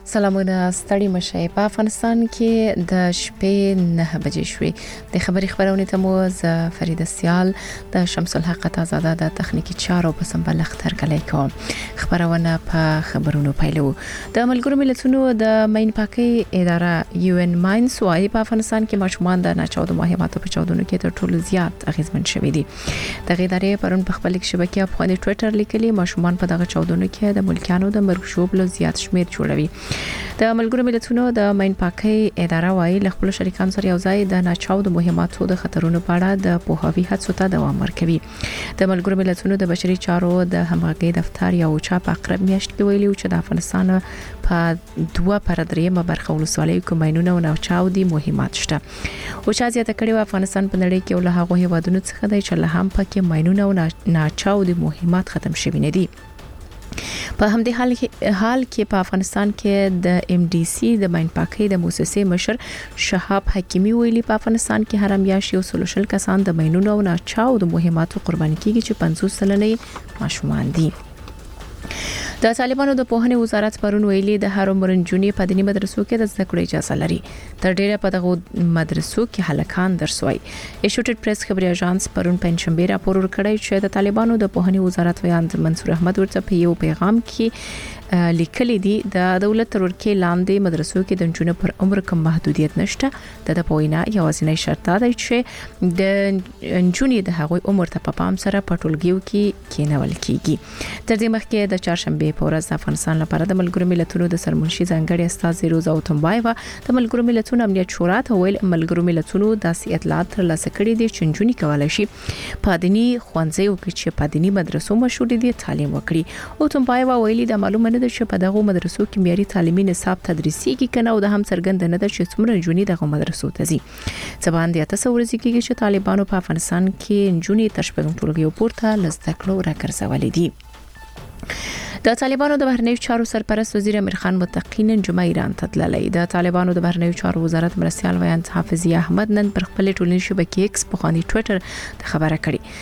سلامونه ستړي مشه. په افغانستان کې د شپې 9 بجې شوې. د خبري خبرونه ته مو ز فرید سیال د شمس الحق تازاده د تخنیکی چارو په سمبل اختر کلی کوم. خبرونه په خبرونو پیلو. د ملګرو ملتونو د مین پاکي اداره UN ماینز وايي په افغانستان کې ماشومان د ناچاودو مهماتو په چاودنو کې تر ټولو زیات اغیزمن شوي دي. د ادارې پرون په خپل شبکې په ټوئیټر لیکلي ماشومان په دغه چاودنو کې د ملکانو د مرګ شوبلو زیات شمیر جوړوي. د ملګرو ملتونو د مین پاکي اداره وايي له خپل شریکانو سره یوځای د ناچاودو مهماتو د خطرونو په اړه د پوهاوي هڅو ته دوام ورکوي. د ملګرو ملتونو د بشري چارو د همغږي دفتر یو چاپ اقرب میاشت کې ویلي چې د افغانستان په 2/3 برخه ولسوالۍ کې ماینونه او ناچاودي مهمات شته. او چې ازیاته کړي افغانستان په نړۍ کې له هغه هیوادونو څخه دی چې له هم پکې ماینونه او ناچاودي مهمات ختم شوي نه دي. په همدې حال کې په افغانستان کې د MDC د مین پاکي د مؤسسې مشر شهاب حکیمی ویلي په افغانستان کې هر میاشت یو سلوشل کسان د مینونو او ناچاودو مهماتو قرباني کیږي چې 50 سلنه ماشومان دي. د طالبانو د پوهنې وزارت پرون ویلي د هر عمر نجونې په دیني مدرسو کې د زده کړې اجازه لري. تر ډیره په دغه مدرسو کې هلکان درس وایي. ایشوټډ پریس خبري اژانس پرون پنځشنبه راپور ورکړی چې د طالبانو د پوهنې وزارت ویاند منصور احمد ورته په یو پیغام کې لیکلي دي د دولت تر ورکې لاندې مدرسو کې د نجونو پر عمر کوم محدودیت نشته. د پوینا یوازینی شرط دی چې د نجونې د هغوی عمر ته په پام سره په ټولګیو کې کېنول کیږي. تر دې مخکې د چهارشنبه په ورځ د افغانستان لپاره د ملګرو ملتونو د سرمنشي ځانګړي استاذ روزا اوتمبایوا د ملګرو ملتونو امنیت شورا ته ویل ملګرو ملتونو داسې اطلاعات ترلاسه کړي دي چې نجونې کولای شي په دیني ښوونځیو کې چې په دیني مدرسو مشهور دي تعلیم وکړي. اوتمبایوا ویلي د معلومه د چې په دغه مدرسو کې معیاري تعلیمي نصاب تدریسي کې کنه او د هم څرګند نه ده چې څومره نجونې دغه مدرسو ته ځي. ځبان د 8 ورځې کې چې طالبانو په افغانستان کې نجونې تر شپږم ټولګیو پورته لزده کړو راګرځولې دي. د طالبانو د بهرنیو چارو سرپرست وزیر امیر خان متقین جمعه ایران ته تللی. د طالبانو د بهرنیو چارو وزارت مرستيال ویاند حافظي احمد نن پر خپل ټولنیزې شبکې ایکس په خواني ټوئیټر ته خبره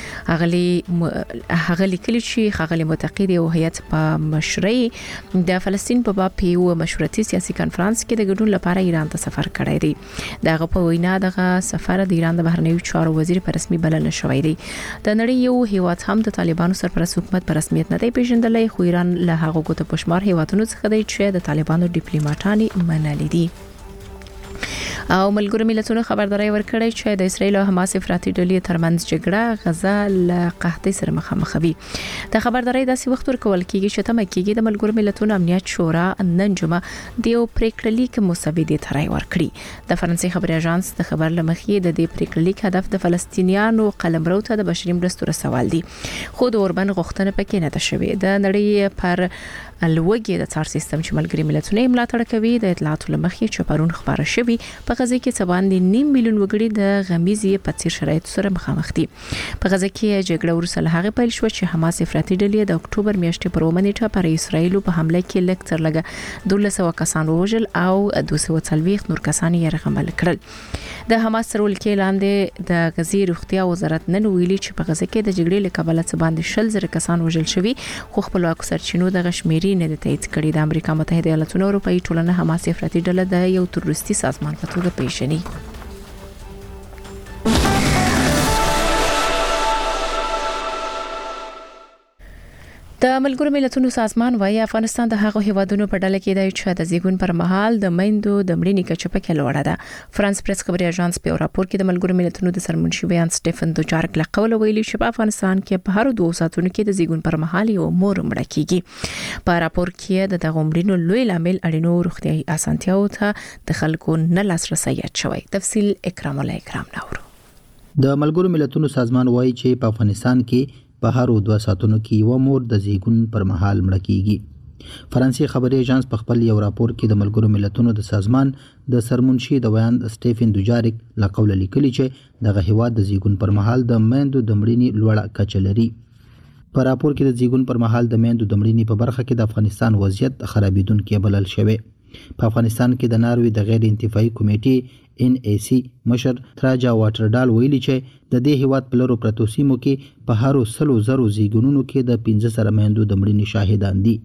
کړې. هغه لیکلي چې خغلی متقین او هیئت په مشرۍ د فلسطین په باب یو مشورتي سیاسي کانفرنس کې د ګډون لپاره ایران ته سفر کړی دی. دغه په وینا دغه سفر د ایران د بهرنیو چارو وزیر په رسمي بلنه شوی دی. د نړۍ یو هیواد هم د طالبانو سرپرست حکومت په رسمیت نه دی پیژندلی خو ایران له هغه ګوته پښمار هیوادونو څخه دی چې د طالبانو ډیپلوماټانی منلي دي. او ملګرو ملتونو خبرداري ورکړی چې د اسرایل او حماس افراطي ډلې ترمنځ جګړه غزا له قحطۍ سره مخامخ وي. د خبرداري داسې وخت ورکول کیږي چې تمه کیږي د ملګرو ملتونو امنیت شورا نن جمعه د یو پریکړه لیک مسودې ته رائے ورکړي. د فرانسې خبري اژانس د خبر لمخې د دې پریکړه لیک هدف د فلسطینیانو قلمرو ته د بشري مرستو رسول دي. خو د اوربن غوښتنه پکې نه ده شوې. د نړۍ پر الوګي د څار سیستم چې ملګري ملتونه ملاتړ کوي د اطلاعاتو لمخې چې پرون خبره شوې په غزه کې څوان 9 میلیون وګړي د غمیزې په څیر شرایطو سره مخامخ دي. په غزه کې جګړه ورسره له هغه پیل شو چې حماس افراطي ډلې د اکتوبر میاشتې پر ومنېټه پر اسرایل په حمله کې لږ تر لږه 1200 کسان وژل او 240 نور کسان یې رغمل کړل. د حماس سره ولکې لاندې د غزې روغتیا وزارت نن ویلي چې په غزه کې د جګړې له کبله څه 10,000 کسان وژل شوي خو خپلواکو سرچینو د غشمیري نه تایید کړي. د امریکا متحده ایالاتونو او اروپאי ټولنه حماس افراطي ډله د یو تروریستي سازمان په توګه پیژني. د ملګرو ملتونو سازمان وايي افغانستان د هغو هیوادونو په ډله کې دی چې د زیږون پر مهال د میندو د مړینې کچه پکې لوړه ده. فرانس پریس خبري اژانس په راپور کې د ملګرو ملتونو د سرمنشي ویاند سټيفن دوچارک لقول ویلي چې په افغانستان کې په هر 2 ساعتونو کې د زیږون پر مهال یو مور مړه کیږي. په راپور کې د دغه مړینو لوی لامل اړینو روغتيایي اسانتیاو ته د خلکو نه لاسرسي شوی. تفصیل اکرام الله اکرام ناورو. د ملګرو ملتونو سازمان وايي چې په افغانستان کې په هر 2 ساعتونو کې یو مور د زیږون پر مهال مړه کیږي. فرانسې خبري اژانس په خپل یو راپور کې د ملګرو ملتونو د سازمان د سرمنشي د ویاند سټيفن دوچارک لقول لیکلي چې دغه هیواد د زیږون پر مهال د میندو د مړینې لوړه کچه لري. په راپور کې د زیږون پر مهال د میندو د مړینې په برخه کې د افغانستان وضعیت خرابېدونکې بلل شوی. په افغانستان کې د ناروې د غیر انتفاعي کمیټې NAC مشر تراجا واټرډال ویلي چې د دې هیواد په لرو پرتو سیمو کې په هر 100,000 زیږونونو کې د 15 میندو د مړینې شاهدان دي.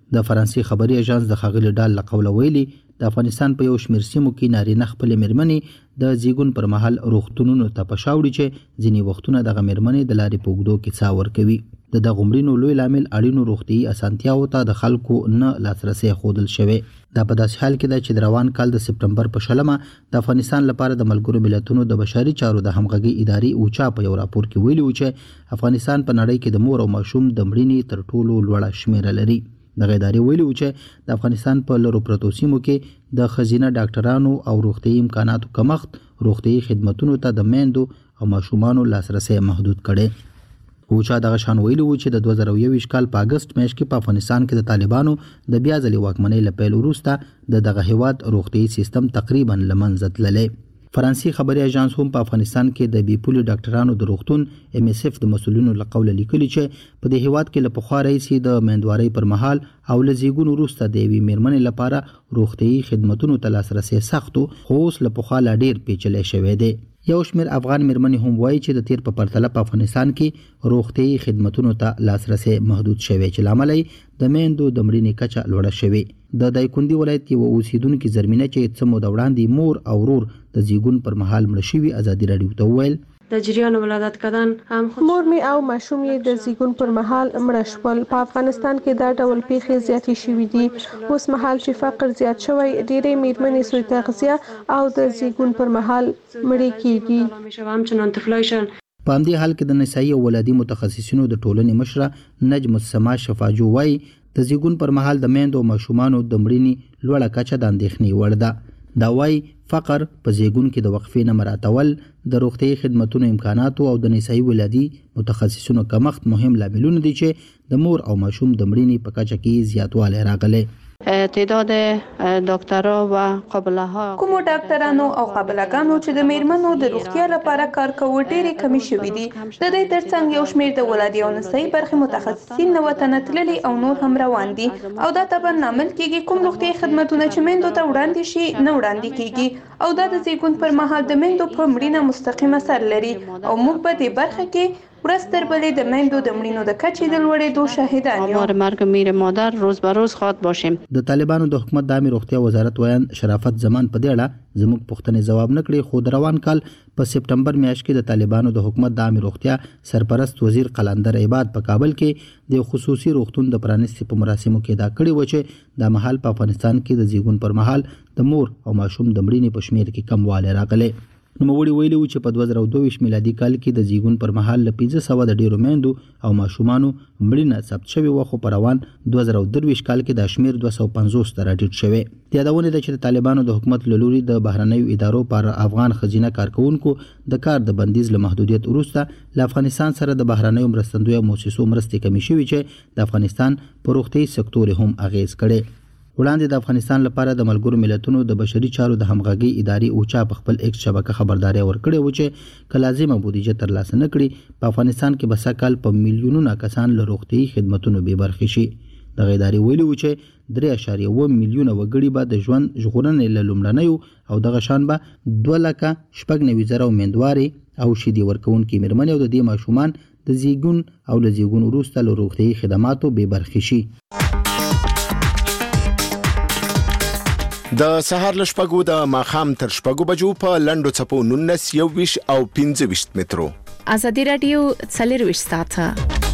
د فرانسې خبري اژانس د ښاغلي ډال له قوله ویلي د افغانستان په یو شمېر سیمو کې نارینه خپلې مېرمنې د زیږون پر مهال روغتونونو ته په شا وړي چې ځینې وختونه دغه مېرمنې د لارې په اوږدو کې څا ورکوي. د دغو مړینو لوی لامل اړینو روغتیايي اسانتیاوو ته د خلکو نه لاسرسی ښودل شوی. دا په داسې حال کې ده چې د روان کال د سپټمبر په 20 د افغانستان لپاره د ملګرو ملتونو د بشري چارو د همغږي ادارې اوچا په یو راپور کې ویلي و چې افغانستان په نړۍ کې د مور او ماشوم د مړینې تر ټولو لوړه شمیره لري. دغه ادارې ویلي و چې د افغانستان په لرو پرتو سیمو کې د ښځینه ډاکټرانو او روغتیايي امکاناتو کمښت روغتیايي خدمتونو ته د میندو او ماشومانو لاسرسی محدود کړي. اوچا دغه شان ویلي و چې د 2021 کال په اگست میاشت کې په افغانستان کې د طالبانو د بیا ځلې واکمنۍ له پیل وروسته دغه هیواد روغتیايي سیستم تقریبا له منځه تللی. فرانسې خبري اژانس هم په افغانستان کې د بي پولي ډاکټرانو د روغتون MSF د مسؤلینو له قوله لیکلي چې په دې هیواد کې له پخوا راهیسې د میندوارۍ پر مهال او له زیږون وروسته د یوې مېرمنې لپاره روغتیايي خدمتونو ته لاسرسی سخت خو اوس له پخوا لا ډېر پیچلی شوی دی. یو شمېر افغان مېرمنې هم وایي چې د تیر په پرتله په افغانستان کې روغتیايي خدمتونو ته لاسرسی محدود شوی چې له امله د میندو د مړینې کچه لوړه شوې. د دایکنډي ولایت یوه اوسیدونکي زرمینه چې څه موده وړاندې مور او ورور د زیږون پر مهال مړه شوي ازادي راډیو ته وویل در جریان ولادت کردن هم مور می او ماشوم یې د زیږون پر مهال مړه شول. په افغانستان کې دا ډول پیښې زیاتې شوې دي. اوس مهال چې فقر زیات شوی ډېرې مېرمنې سوی تغذیه او د زیږون پر مهال مړې کیږي. همچنان طفلایشان په همدې حال کې د نسایي او ولادي متخصصینو د ټولنې مشره نجم السما شفاجو وایي د زیږون پر مهال د میندو او ماشومانو د مړینې لوړه کچه د اندېښنې وړ ده. دا وایي فقر په زیږون کې د وقفې نه مراعاتول د روغتیايي خدمتونو امکاناتو او د نسایي ولادي متخصصینو کمښت مهم لاملونه دي چې د مور او ماشوم د مړینې په کچه کې زیاتوالی راغلی. تعداد دکترها و قابله ها کومو ډاکټرانو او قابله‌ګانو چې د میرمنو د روغتیا لپاره کار کوي ډېرې کمی شوې دي. د دې ترڅنګ یو شمېر د ولادي او نسایي برخې متخصصین نه وطن تللي او نور هم روان دي او دا طبعا لامل کېږي کوم روغتیايي خدمتونه چې میندو ته وړاندې شي نه وړاندې کېږي او دا د زیږون پر مهال د میندو په مړینه مستقیم اثر لري او موږ په دې برخه کې ورځ تر بلې د میندو د مړینو د کچې د لوړېدو شاهدان یو. آمار مرگ میر مادر روز به روز خواهد باشیم. د طالبانو د حکومت د عامه روغتیا وزارت ویان شرافت زمان په دې اړه زموږ پوښتنې ځواب نه کړي خو د روان کال په سپټمبر میاشت کې د طالبانو د حکومت د عامه روغتیا سرپرست وزیر قلندر عباد په کابل کې د خصوصي روغتون د پرانیستي په مراسمو کې دا کړي و چې د مهال په افغانستان کې د زیږون پر مهال د مور او ماشوم د مړینې په شمیر کې کموالی راغلی. نوموړي ویلي و چې په 2022 میلادي کال کې د زیږون پر مهال له 1500 د ډیرو میندو او ماشومانو مړینه ثبت شوې و خو په روان 2023 کال کې د شمیر 250 ته راټیټ شوی. د یادونه ده چې د طالبانو د حکومت له لوري د بهرنیو ادارو پر افغان ښځینه کارکونکو د کار د بندیز له محدودیت وروسته له افغانستان سره د بهرنیو مرستندویه موسسو مرستې کمې شوې چې د افغانستان په روغتیايي سکتور هم اغیز کړي. وړاندې د افغانستان لپاره د ملګرو ملتونو د بشري چارو د همغږي ادارې اوچا په خپل ایکس شبکه خبرداري ورکړې و چې که لازمه بودیجه ترلاسه نه کړي په افغانستان کې به سږکال په میلیونونه کسان له روغتیايي خدمتونو بې برخې شي. دغه ادارې ویلي و چې 3.1 میلیونه وګړي به د ژوند ژغورنې له لومړنیو او دغه شان به 2,96,000 امیندوارې او شیدې ورکوونکې مېرمنې او د دې ماشومان د زیږون او له زیږون وروسته له روغتیايي خدماتو بې برخې شي. د سهار له شپږو د ماښام تر شپږو بجو په لنډو څپو 19 21 او 25 مترو. ازادي راډیو 24 ساعته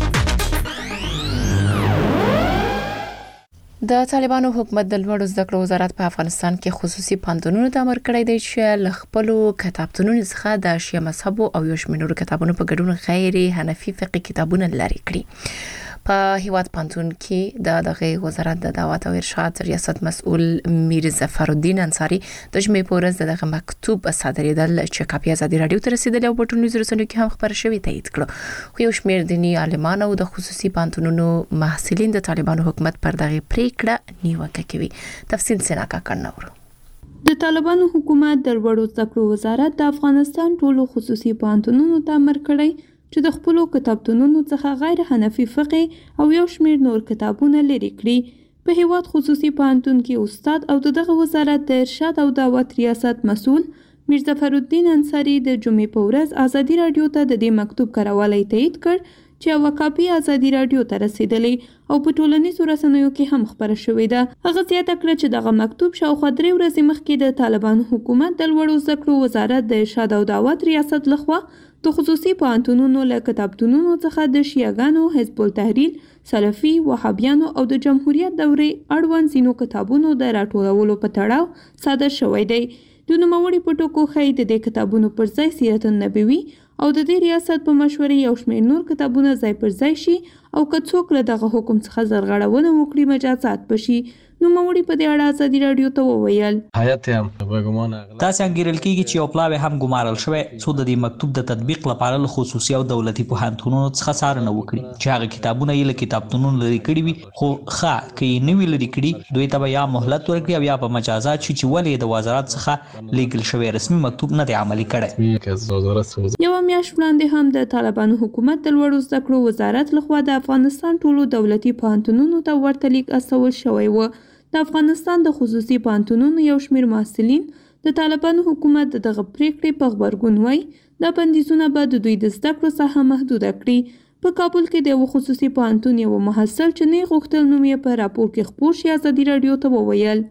د طالبانو حکومت د لوړو زده کړو وزارت په افغانستان کې خصوصي پوهنتونونو ته امر کړی دی چې له خپلو کتابتونونو څخه د شیعه مذهب او یو شمېر نورو کتابونو په ګډون غیر حنفي فقهي کتابونه لرې کړي. په هیواد پوهنتون کې د دغه وزارت د دعوت او ارشاد ریاست مسؤل میر ظفر الدین انصاری د جمعې په ورځ دغه مکتوب صادریدل چې کاپي ازادي راډیو ته رسیدلی او په ټولنیزو رسنیو کې هم خبر شوی تایید کړ. خو یو شمېر دیني عالمان او د خصوصي پوهنتونونو محصلین د طالبانو حکومت پر دغه پریکړه نیوکه کوي. تفصیل سیناکا کړناورو. د طالبانو حکومت د لوړو زده کړو وزارت د افغانستان ټولو خصوصي پوهنتونونو ته امر کړی چې د خپلو کتابتونونو څخه غیر حنفي فقه او یو شمېر نور کتابونه لرې کړي. په هیواد خصوصي پوهنتون کې استاد او دغه وزارت د ارشاد او دعوت ریاست مسؤل میر ظفر الدین انصاری د جمعې په ورځ ازادي راډیو ته د دې مکتوب کراوالی تایید کړ چې یوه کاپي ازادي راډیو ته رسېدلې او په ټولنیزو رسنیو کې هم خپره شوې ده. هغه زیاته کړه چې دغه مکتوب شاوخوا 3 ورځې مخکې د طالبانو حکومت د لوړو زده کړو وزارت د ارشاد او دعوت ریاست لخوا د خصوصي پوهنتونونو له کتابتونونو څخه د شیعاګانو، حزب التحریر، سلفي، وهابیانو او د جمهوریت دورې اړوند ځینو کتابونو د راټولولو په تړاو صادر شوی دی. د نوموړي په ټکو ښایي د دې کتابونو پر ځای سیرت النبوي او د دې ریاست په مشورې یو شمېر نور کتابونه ځای پر ځای شي او که څوک له دغه حکم څخه زرغړونه وکړي مجازات بشي. نوموړي په دې اړه ازادي راډیو ته وویل تاسې انګیرل کېږي چې یو پلاوی هم ګمارل شوی څو د دې مکتوب د تطبیق لپاره له خصوصي او دولتي پوهنتونونو څخه څارنه وکړي چې هغه کتابونه یې له کتابتونونو لرې کړي وي، خو ښه که یې نه وي لرې کړي دوی ته به یا مهلت ورکړي او یا په مجازات شي چې ولې د وزارت څخه لیږل شوی رسمي مکتوب نه دی عملي کړی. یوه میاشت وړاندې هم د طالبانو حکومت د لوړو زده کړو وزارت لخوا د افغانستان ټولو دولتي پوهنتونونو ته ورته لیک استول شوی و. د افغانستان د خصوصي پوهنتونونو یو شمېر محصلین د طالبانو حکومت د دغه پریکړې په غبرګون وایي دا بندیزونه به د دوی د زده کړو ساحه محدوده کړي. په کابل کې د یو خصوصي پوهنتون یو محصل چې نه غوښتل نوم یې په راپور کې خپور شي ازادي راډیو ته وویل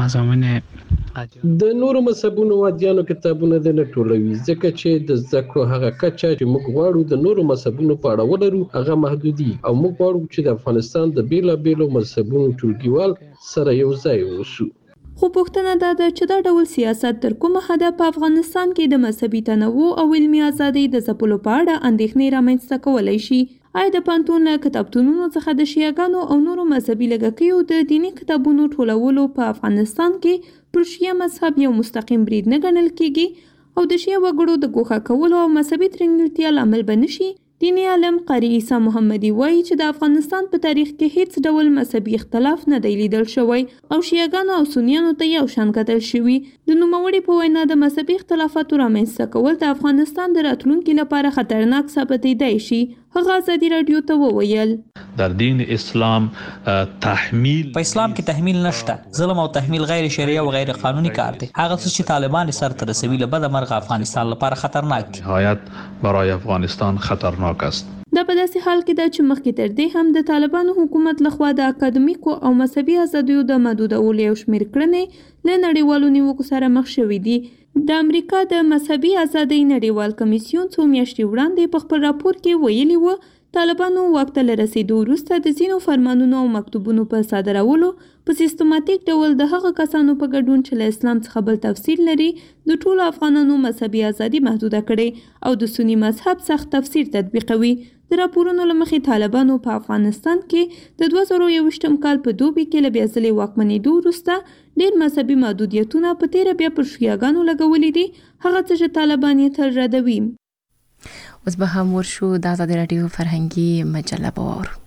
د نورو مذهبونو ادیانو کتابونه د نه ټولوي ځکه چې د زده کړو هغه کچه چې موږ غواړو د نورو مذهبونو په اړه ولرو هغه محدودي او موږ غواړو چې د افغانستان د بیلابیلو مذهبونو ټولګیوال سره یو ځای اوسو. خو پوښتنه دا ده چې دا ډول سیاست تر کومه حده په افغانستان کې د مذهبي تنوع او علمي ازادۍ د ځپلو په اړه اندېښنې رامنځته کولی شي. آیا د پوهنتون له کتابتونونو څخه د شیعاګانو او نورو مذهبي لږکیو د دیني کتابونو ټولولو په افغانستان کې پر شیعه مذهب یو مستقیم برید نه ګڼل کیږي او د شیعه وګړو د ګوښه کولو او مذهبي ترنګلتیا لامل به نشي؟ دیني عالم قاري عیسی محمدي وایي چې د افغانستان په تاریخ کې هیڅ ډول مذهبي اختلاف نه دی لیدل شوی او شیعاګانو او سنیانو ته یو شان کتل شوي. د نوموړي په وینا د مذهبي اختلافاتو رامنځته کول د افغانستان د راتلونکي لپاره خطرناک ثابتېدای شي. هغه ازادي راډیو ته وویل در دین اسلام تحمیل په اسلام کې تحمیل نشته. ظلم او تحمیل غیر شرعي او غیر قانوني کار دی. هغه څه چې طالبان سر ته رسوي له بده مرغه افغانستان لپاره خطرناک دی. نهایت برای افغانستان خطرناک است. دا په داسې حال کې ده چې مخکې تر دې هم د طالبانو حکومت لخوا د اکاډمیکو او مذهبي ازادیو د محدودولو یو شمېر کړنې له نړیوالو نیوکو سره مخ شوي دي. د امریکا د مذهبي ازادۍ نړیوال کمیسیون څو میاشتې وړاندې په خپل راپور کې ویلي و طالبانو واک ته له رسېدو وروسته د ځینو فرمانونو او مکتوبونو په صادرولو په سیستماتیک ډول د هغه کسانو په ګډون چې له اسلام څخه بل تفسیر لري د ټولو افغانانو مذهبي ازادي محدوده کړي او د سني مذهب سخت تفسیر تطبیقوي. د راپورونو له مخې طالبانو په افغانستان کې د 2021 کال په دوبي کې له بیا ځلې واکمنېدو وروسته ډېر مذهبي محدودیتونه په تیره بیا پر شیعاګانو لګولي دي، هغه څه چې طالبان یې تل ردوي. اوس به هم ورشو د ازادي راډیو فرهنګي مجله به واورو.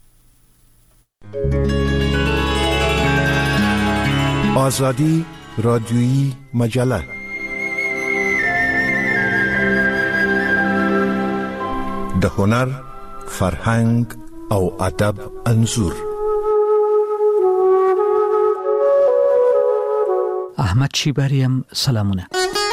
آزادی رادیویی مجله د هنر، فرهنګ او ادب انځور. احمد شیبریم سلامونه.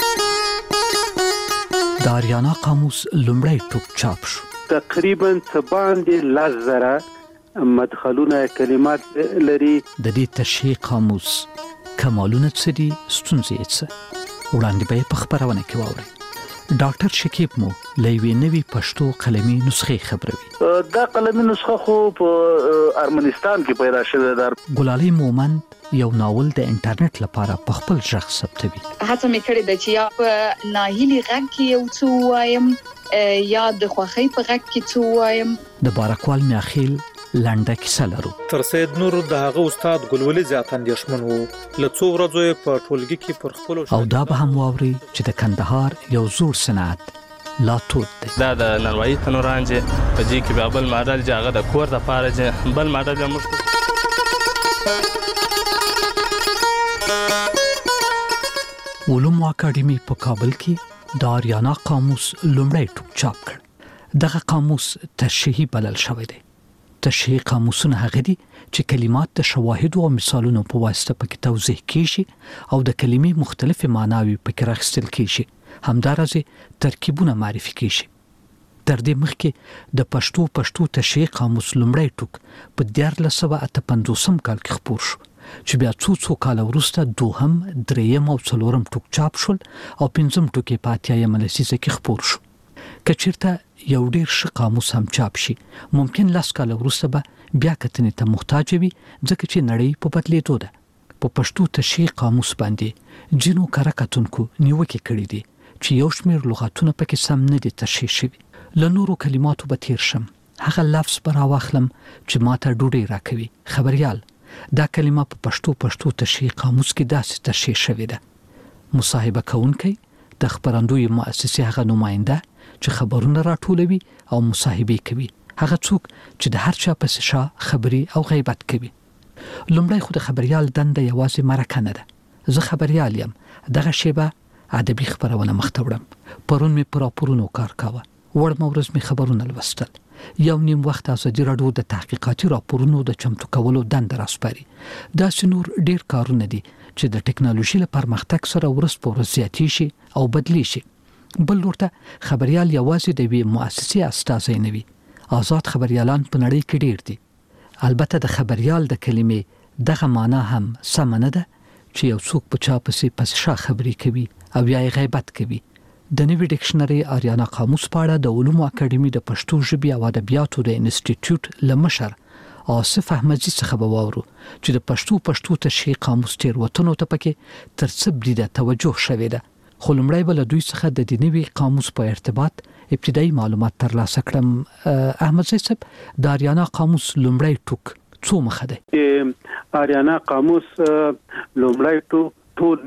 د آریانا قاموس لومړی ټوک چاپ شو. تقریبا باندې 10,000 مدخلونه کلمات لري. د دې تشریح قاموس کمالونه څه دي، ستونزې څه؟ وړاندې به په خبرونه کې واورئ. ډاکټر شکیب مو لوي نوي پښتو قلمي نسخه خبروي. دا قلمي نسخه خو په ارمنستان کې پیدا شوې ده. ګلالي مومند یو ناول د انټرنیټ لپاره په خپل ژغ ثبتوي. هڅه مې کړې ده چې یا په ناهیلي غږ کې یو څه وایم یا د خوښۍ په غږ کې څه وایم. د بارکوال میاخیل لنډه کیسه لرو. تر سید نور د هغه استاد ګلولي زیات اندېښمن وو. له څو ورځې په ټولګي کې پر خپل او دا به هم واوري چې د کندهار یو زوړ صنعت لا توت دی. دا د نړۍ تنورانجه په دې کې به بل ماډل جاغه د کور د پاره بل ماډل موږ علومو اکاډمي په کابل کې د آریانا قاموس لومړی ټوک چاپ کړ. دغه قاموس تشریحي بلل شوی دی. تشریحي قاموسونه هغه دي چې کلمات د شواهد او مثالونو په واسطه پکې توضیح کیږي او د کلمې مختلفې معناوي پکې راخستل کیږي. همدارسه ترکیبونه معرفي کیږي. تر دې مخکې د پښتو تشریح قاموس لومړی ټوک په 1958 کال کې خپور شو چې بیا څو کال وروسته دوهم، دریم او څلورم ټوک چاپ شول او پنځم ټوک په 80 لسیزه کې خپور شو. کچیرته یو ډیر ښه قاموس هم چاپ شي ممکن 10 کال وروسته به بیا کتنې ته محتاج وي ځکه چې نړۍ په بدلیدو ده. په پښتو تشریح قاموس باندې جنو کار کتونکو نیوکه کړې دي چې یو شمېر لغاتونه پکې سم نه دي تشریح شوي. له نورو کلماتو به تیر شم، هغه لفظ به راواخلم چې ماته ډوډۍ راکوي. خبريال دا کلمه په پښتو تشریح قاموس کې داسې تشریح شوې ده. مصاحبه کوونکی د خبرندوی مؤسسې هغه نماینده چې خبرونه راټولوي او مصاحبه کوي، هغه څوک چې د هر چا په شا خبري او غیبت کوي. لومړی خو د خبريال دنده یوازې مرکه نه ده. زه خبريال یم، دغه شیبه ادبي خبرونه مخته وړم. پرون می پر راپورونو کار کاوه، وړم ورځ می خبرونه لوستل. یو نیم وخت ازادي راډیو د تحقیقاتي راپورونو د چمتو کولو دنده راسپاري. دا نور ډیر کارونه دي چې د ټکنالوژي له پرمختګ سره ورځ په ورځ زیاتی شي او بدلی شي. بل ورته خبريال یوازې د وی مؤسسې استازی نه وي. آزاد خبريالان په نړۍ کې ډیر دي. البته د خبريال د کلمې دغه معنا هم سم نه ده چې یو څوک په چا پس شا خبري کوي او یا غیبت کوي. د نوي ډکشنري آریانا قاموس په اړه د علومو اکاډمي د پښتو ژبې او ادبیاتو د انسټیټیوټ لمشر آصف احمدزي څخه به واورو چې د پښتو تشریح قاموس تیروتنو ته پکې تر څه بریده توجه شوې ده. خو لومړی بل دوی څخه د دې نوي قاموس په ارتباط ابتدایي معلومات ترلاسه کړم. احمدزي صاحب د آریانا قاموس لومړی ټوک څو مخه ده؟ آریانا قاموس لومړی ټوک ټول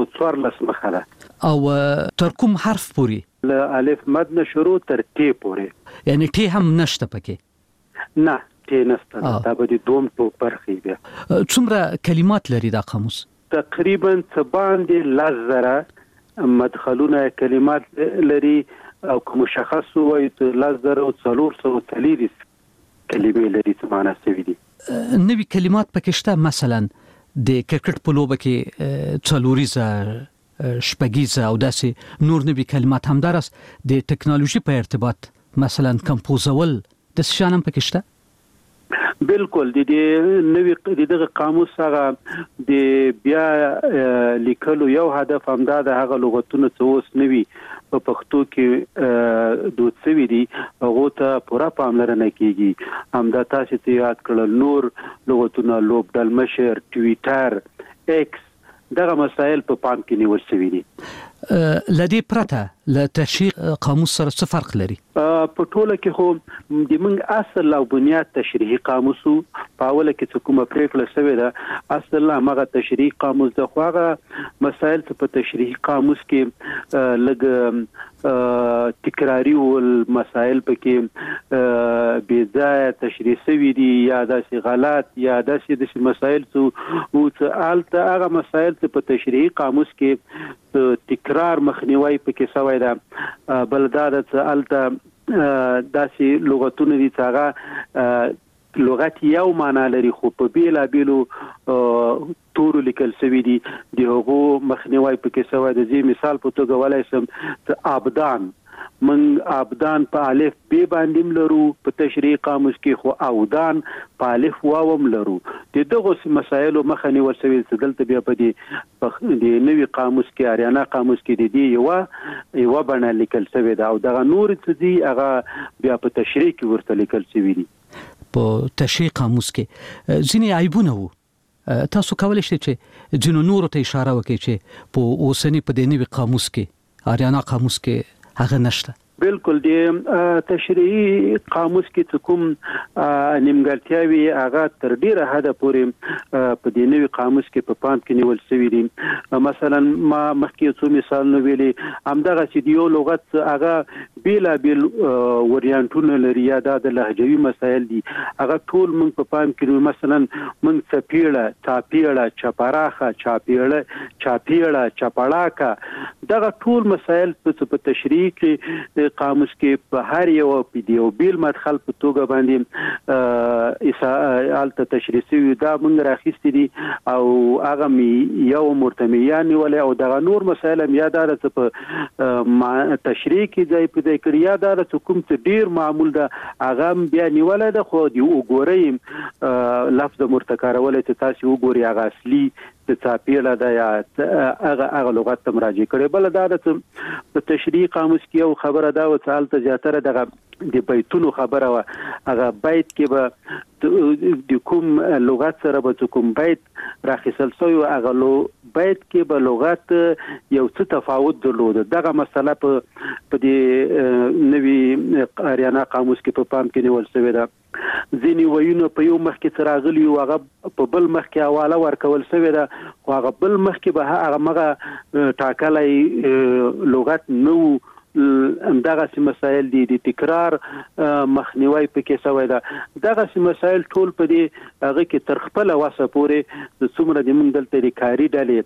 914 مخه ده او تر کوم حرف پوری؟ له الف مد نه شروع تر ت پورې. یعنی ت هم نشته پکې؟ نه ت نشته. دا به د دوم ټوک برخې ده. څومره کلمات لري دا قاموس؟ تقریبا څه باندې 10,000 مدخلونه کلمات لري او کوم شخص وایي 10,430 کلمې لري څه معنا سوي دي. نوی کلمات پکې شته، مثلا د کرکټ په لوبه کې څلوریزه شپږیزه او داسې نور نوي کلمات هم درس. د ټکنالوژي په ارتباط مثلا کمپوزول د شانم پکې شته. بالکل د دې نوې دغه قاموس هغه د بیا لیکلو یو هدف هم دا د هغه لغتونه څه اوس نوي په پښتو کې دوت سوي دي هغه ته پوره پاملرنه کیږي. هم دا تاسو ته یاد کړل نور لغتونه لوبډل مشر ټویټر ایکس دغه مسائل په پام کې نیول شوي دي. لدی پرته له تشریح قاموس سره څه فرق لري؟ په ټوله کې خو د موږ اصل او بنیاد تشریحي قاموس په اوله کې څه کومه پریکړه شوې ده اصل هغه تشریحي قاموس د خواغه مسائل په تشریحي قاموس کې لګ تکراری ول مسائل پکې بې ځای تشریح شوي دي یا داسې غلط یا داسې مسائل او څه الته هغه مسائل په تشریحي قاموس کې تکرار مخنیوي پکې شوی ده. بل دا د الته داسې لغتونه دي چې هغه لغت یو معنا لري خو په بیلا بیلو تور لیکل شوی دي د هغو مخنیوي پکې شوی ده. زی مثال په توګه ولای سم ته ابدان من ابدان په الف ب باندې لرو په تشریح قاموس کې خو اودان په الف واو لرو. دغه مسایلو مخنی ورسوي چې دلته بیا په دې نوي قاموس کې آریانا قاموس کې دی یو باندې لیکل شوی دا او دغه نور څه دی هغه بیا په تشریح کې ورته لیکل شوی دی. په تشریح قاموس کې ځینې عیبونه وو. تاسو کولی شئ چې ځینو نورو ته اشاره وکړئ چې په اوسنی په دې نوي قاموس کې آریانا قاموس کې هغه نشته. بالکل د تشریحي قاموس کې کوم نیمګړتیاوي هغه تر ډیره حد پورې په دې نوي قاموس کې په پام کې نیول شوی دي. مثلا ما مخکې څو مثالونه ویلي همدغه چې یو لغت هغه بیلا بیل وریانټونه لري یا د لهجوي مسایل دي هغه ټول موږ په پام کې مثلا موږ څپیړه چاپیړه چپراخه چاپیړه چاپیړه چپړاکه دغه ټول مسایل په تشریح کې قاموس کې په هر یو پیډیو بیل مدخل په توګه باندې اسالت تشریح شوی دا موږ راخېستې دي او هغه یو مرتمیان ولې او دغه نور مسایل هم یاد راځي په تشریح کې ځای په ځای کړی یاد راځي کوم څه ډیر معمول ده هغه بیا نیولای ده خو دی وګورئ لفظ مرتکارولې چې تاسو وګورئ هغه اصلي د چاپیله ده یا هغه لغت ته مراجعه کړي بل دا د تشریح قاموس کې یو خبره دا و چې الته زیاتره دغه د بیتونو خبره و هغه بیت کې به د کوم لغت سره به کوم بیت راخیستل شوی هغه بیت کې به لغت یو څه تفاوت درلود دغه مسله په دې نوی آریانا قاموس کې په پام کې نیول شوی ده ځینې ویونه په یو مخ کې راغلي او هغه په بل مخ کې حواله ورکول شوی ده خو هغه بل مخ کې به هغه مغه ټاکلای لغت نو دغه مسائل دي د تکرار مخنیوي پکې شوی ده دغه مسائل ټول په دې هغه کې تر خپل واسه پورې د څومره د موږ دلته د کاری ډلې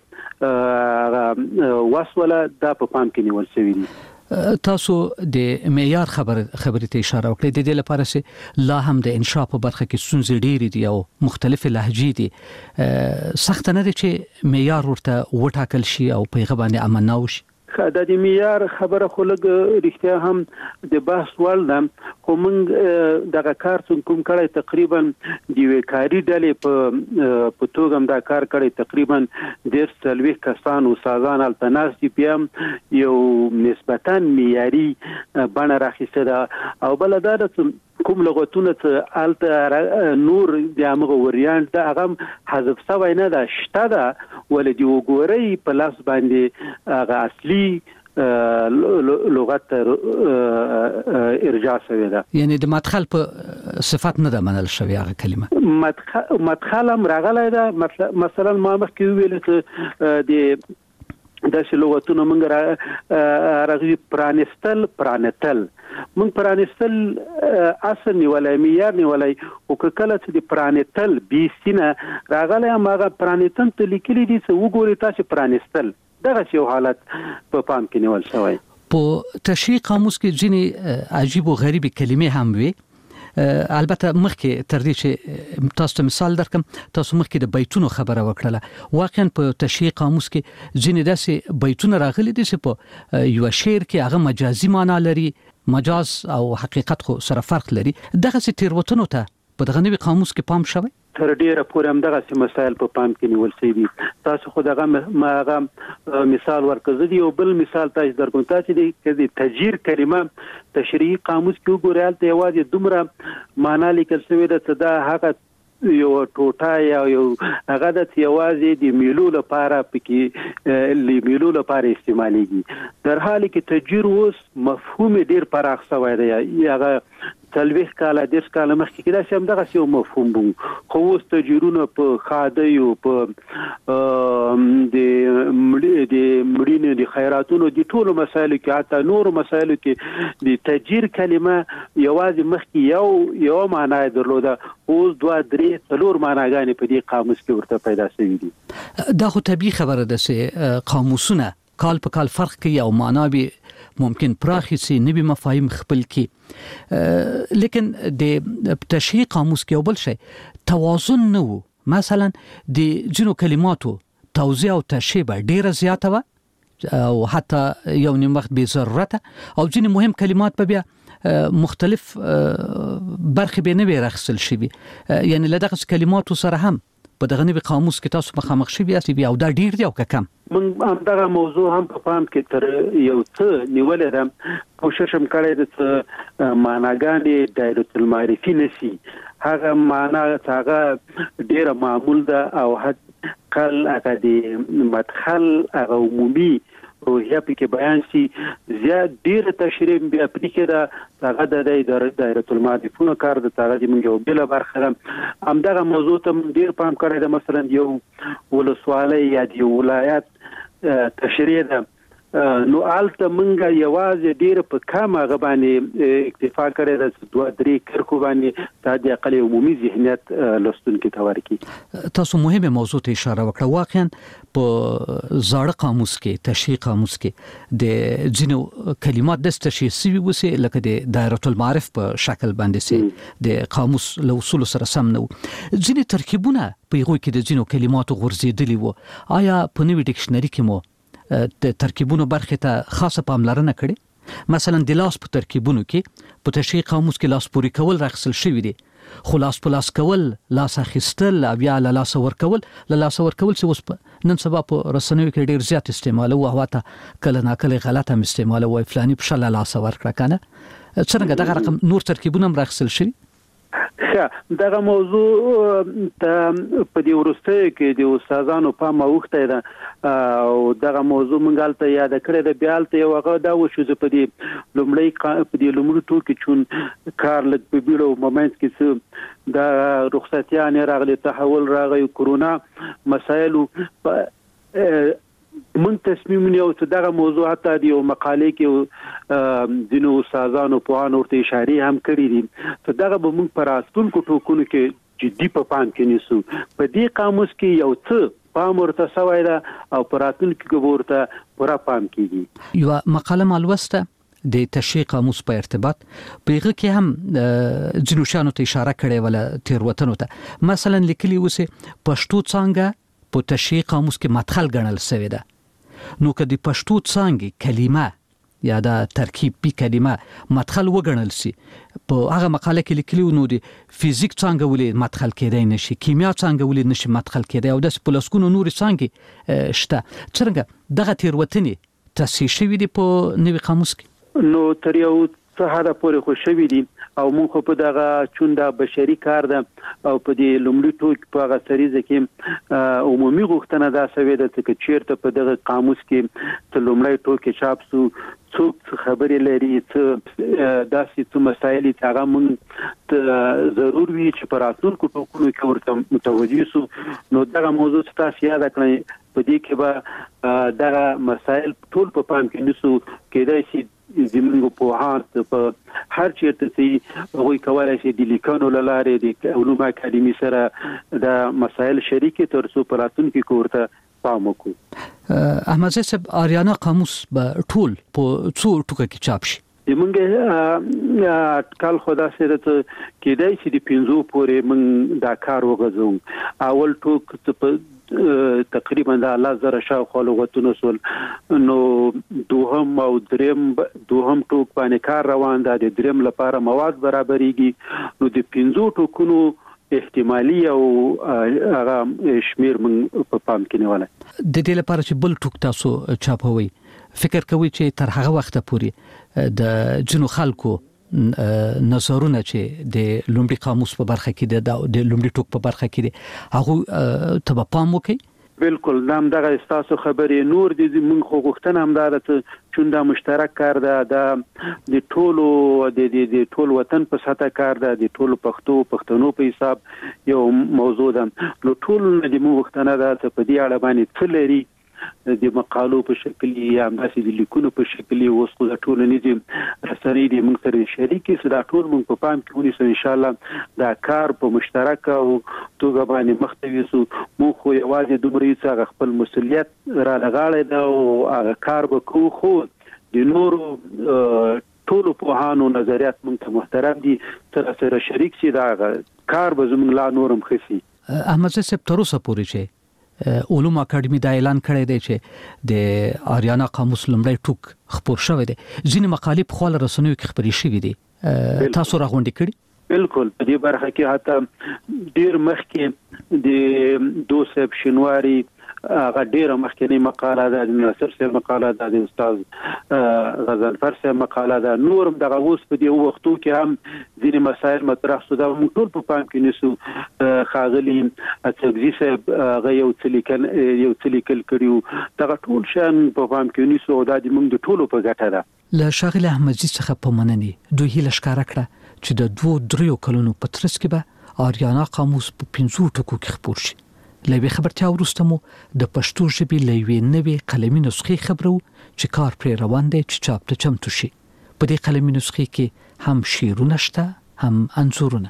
واسوله دا په پام کې نیول شوی دي تاسو د معیار خبرې ته اشاره وکړئ د دې لپاره چې لا هم د انشاء په برخه کې ستونزې ډېرې دي او مختلف لهجې دي سخت نه دي چې معیار ورته وټاکل شي او په هغه باندې عمل نه وشي د دې معیار خبره خو لږ رښتیا هم د بحث وړ ده خو موږ دغه کار کوم کړی تقریبا د وکاري ډلې په توګه دا کار کړی تقریبا 130 کسان او سازان التناس دي بیا یو نسبتا معیاري بڼه راخیسته ده او بل دا کوم لغتونه چې الته نور د هغه وریانت دا هغه حذف شوی نه ده شته ده ولې دی وګورئ په لاس باندې هغه اصلي لغت ارجاع شوی ده یعنی د مدخل په صفت نه ده منل شوی هغه کلمه مدخل هم راغلی ده مثلا ما مخکې ویل چې د داسې لغتونه موږ راغلي پرانستل موږ پرانستل اصل نیولای معیار نیولای او کله چې د پرانستل بي سینه راغلی هغه پرانستل ته لیکلي دي چې وګورئ تاسو پرانستل دغه یو حالت په پام کې نیول شوی په تشریح قاموس کې ځینې عجیب او غریب کلمې هم وي البته مخکې تر دې چې تاسو مثال درکم تاسو مخکې د بیتونو خبره وکړه واقعا په تشریح قاموس کې ځینې داسې بیتونه راغلي دي چې په یو شعر کې هغه مجازي معنی لري مجاز او حقیقت خو سره فرق لري دغه تیروتنو ته په دغه نوي قاموس کې پام شوی تر ډیره پورې هم دغه مسایل په پام کې نیول شوی دي تاسو خو دغه مثال ورکړی دی او بل مثال تاسو درکوم تاسو د تجیر کلمه تشریح قاموس کې وګورئ ته یوازې دومره معنا لیکل شوی ده چې دا هغه یو ټوټه یا یو هغه د یوازې د میلو لپاره پکې میلو لپاره استعمالېږي در حالی کې تجیر اوس مفهوم ډیر پراخ شوی دی هغه 30 کاله 10 کاله مخکې دا هم دغه یو مفهوم وو خو اوس تجربه په خاده یو په د مړینې د خیراتونو د ټولو مسایلو کې حتی نور مسایلو کې د تجیر کلمه یوازې مخکې یو معنی درلوده اوس 2-3 معناګانې په دې قاموس کې ورته پیدا شوې دي دا خو طبيعي خبره ده چې قاموسونه کال په کال فرق کوي او معنا به ممکن پراخي سي نوي مفاهیم خپل کی لیکن د تشریح قاموس کې بل شي توازن نه وو مثلا د جنو کلماتو توزیع او تشریح ډیره زیاته و او حتی یو نیم وخت به ضرورت او جن مهم کلمات په بیا مختلف برخه به نه راخصل شي یعنی لدغه کلماتو سره هم په دغه نوي قاموس کې تاسو مخامخ شي بیا او دا ډیر دی او کم من دغه موضوع هم په پام کې تر یو څه نیولې ده کوشش هم کړی د معناګانې دایره المعرفي نسی هغه معنا هغه ډیره معمول ده او حد قل اقدی مدخل هغه عمومي روحیه پکې بیان شي زیات ډیر تشریح بیا پکې دا هغه د دایره المعرفونو کار د تاغه د منګو بل برخه هم دغه موضوع ته ډیر پام کړی دا مثلا یو ولسوالۍ یا دی ولایت تشریح ده نو آلته مونږه یوازې ډیر په کمه غبانې اکتفا کړی د 2-3 کرکو باندې تا د اقل عمومي ذهنیت لوستونکو ته ورکی. تاسو مهمه موضوع ته اشاره وکړه. واقعا په زاړه قاموس کې تشریح قاموس کې د ځینو کلمات د تشریح سوي وسه لکه د دایره المعارف په شکل باندې سي د قاموس له اصول سره سم نه ځینې ترکیبونه په یغوي کې د ځینو کلماتو غورځېدلي وو. آیا په نوې ډکشنري کې مو د ترکیبونو برخه ته خاصه پاملرنه کړې؟ مثلا د لاس په ترکیبونو کې په تشریح قاموس کې لاس پوري کول راخصل شوی دی، خو لاس په لاس کول، لاس اخیستل او یا لاس ورکول چې اوس په نن سبا په رسنیو کې ډیر زیات استعمال او هواته کله ناکله غلطه استعمال وای فلانی په شل لاس ورکړه کنه. څنګه دغه رقم نور ترکیبونه هم راخصل شوی؟ دغه موضوع ته په دې ورسته کې د استادانو په ماوخته ده او دغه موضوع مونږ ته یاد کړی د بیالته یو هغه دا و شو په دې لومړی ټوکی چون کار لږ په بیړو مومنت کې د رخصتیان راغلي تحول راغی کورونا مسایل من تصمیم نیو چې دغه موضوع حتی د یو مقالې کې ځینو استادانو په ان ورته اشاره هم کړې دي چې دغه به موږ پر اصلونکو ټوکونو کې جدي په پام کې نیسو. په دې قاموس کې یو څه پام ورته سوی ده او پر اصلونکو کې ورته پورا پام کیږي. یو مقاله مالوسته د تشریح قاموس په ارتباط پیغه کې هم ځینو شانو ته اشاره کړې ولا تیروتنو ته مثلا لیکلي وسه پښتو څنګه په تشریح قاموس کې مدخل ګڼل شوی ده. نو که د پښتو څنګه کلمه یا د ترکیب په کلمه مدخل وګڼل سي په هغه مقاله کې لیکلي نو د فزیک څنګه ولې مدخل کېدای نشي، کیمیا څنګه ولې نشي مدخل کېدای او د پلسکونو نور څنګه شته. څنګه دغه تیروتنې تصحیح شوی دی په نوې قاموس کې؟ نو تر یو څه حد پورې خو شوی دی او مونږ په دغه چوندا بشري کار ده او په دې لومړي ټوک په هغه سریزه کې عمومي غوښتنه دا سوي ده چې چیرته په دغه قاموس کې ته لومړی ټوک چاپ سو څوک خبرې لري څه داسې څه مسایل چې هغه مونږ ضرور وي چې پر راتلونکو ټوکونو کې ورته متوجه سو. نو دغه موضوع تاسو یاد کړئ په دې کې به دغه مسایل ټول په پام کې نیسو. کېدای شي زموږ په هات په هر چیرته چې وګورئ کولای شي د لیکانو لاره د علوم اکاډمي سره د مسایل شریکي تر څو په راتلونکو کې ورته پام وکړو. احمد صاحب آریانا قاموس به ټول په څو ټوکو کې چاپ شي؟ موږ کال خدا سره ته کېدای شي د 15 پورې موږ دا کار وغځو. اول ټوک په تقریبا د 1000 شاوخوا لغتونه سول. نو دوهم او دریم دوهم ټوک باندې کار روان ده، د دریم لپاره مواد برابرېږي. نو د 15 ټوکونو احتمالي او هغه شمیر موږ په پام کې نیولای. د دې لپاره چې بل ټوک تاسو چاپوي فکر کوي چې تر هغه وخت پورې د جنو خلکو نظرونه چې د لومړي قاموس په برخه کې د لومړي ټوک په برخه کې هغه ته پام وکړي؟ بالکل نام دغه استاسو خبرې نور دي موږ خو غوښتنه هم دا ته چوندا مشترک کار ده د ټولو د ټول وطن په ساته کار ده د ټولو پښتنو په حساب یو موضوع ده. نو ټول د موږ غوښتنه ده چې په دې اړه باندې څه لري د مقالو په شکل یا داسې د لیکونو په شکل اوس خو د ټولنیزې رسنۍ د موږ سره شریکې سره ټول موږ په پام کې ونیسو ان شاء الله دا کار په مشترک او توګه باندې مخته ویسو. موږ خو یوازې دومره چې خپل مسؤلیت را لغاړې دا او هغه کار وکړو خو د نورو ټولو په هانو نظریات موږ محترم دي سره شریک شي دا کار به زموږ لا نورم خسي. احمد صاحب تر اوسه پورې چې علوم اکاډمي دا اعلان کړی دی چې د آریانا قاموس لومړی ټوک خپور شوی دی، ځینې مقالې په خپل رسنیو کې خبرې شوې دي، تاسو راغونډې کړي؟ بالکل په دې برخه کې حتی ډیر مخکې د دوسب شنواری هغه ډیره مخکنی مقاله ده، د ناصر صاحب مقاله ده، د استاد غزنفر صاحب مقاله ده. نورم دغه اوس په دې وختو کې هم ځینې مسایل مطرح شو دا موږ ټول په پام کې نیسو. خاغلی اڅګزي صاحب هغه یو څه لیکل کړیو دغه ټول شان په پام کې نیسو او دا د موږ د ټولو په ګټه ده. له شاغل احمدزي څخه په مننې دوی هیله ښکاره کړه چې د 2-3 کلونو په ترڅ کې به آریانا قاموس په 15 ټکو کې خپور شي. لوي خبرتیا ورسته مو د پښتو ژبې لوي نوې قلمي نسخې خبرو چې کار پرې روان دی چې چاپ ته چمتو شي. په دې قلمي نسخې کې هم شعرونه شته هم انځورونه.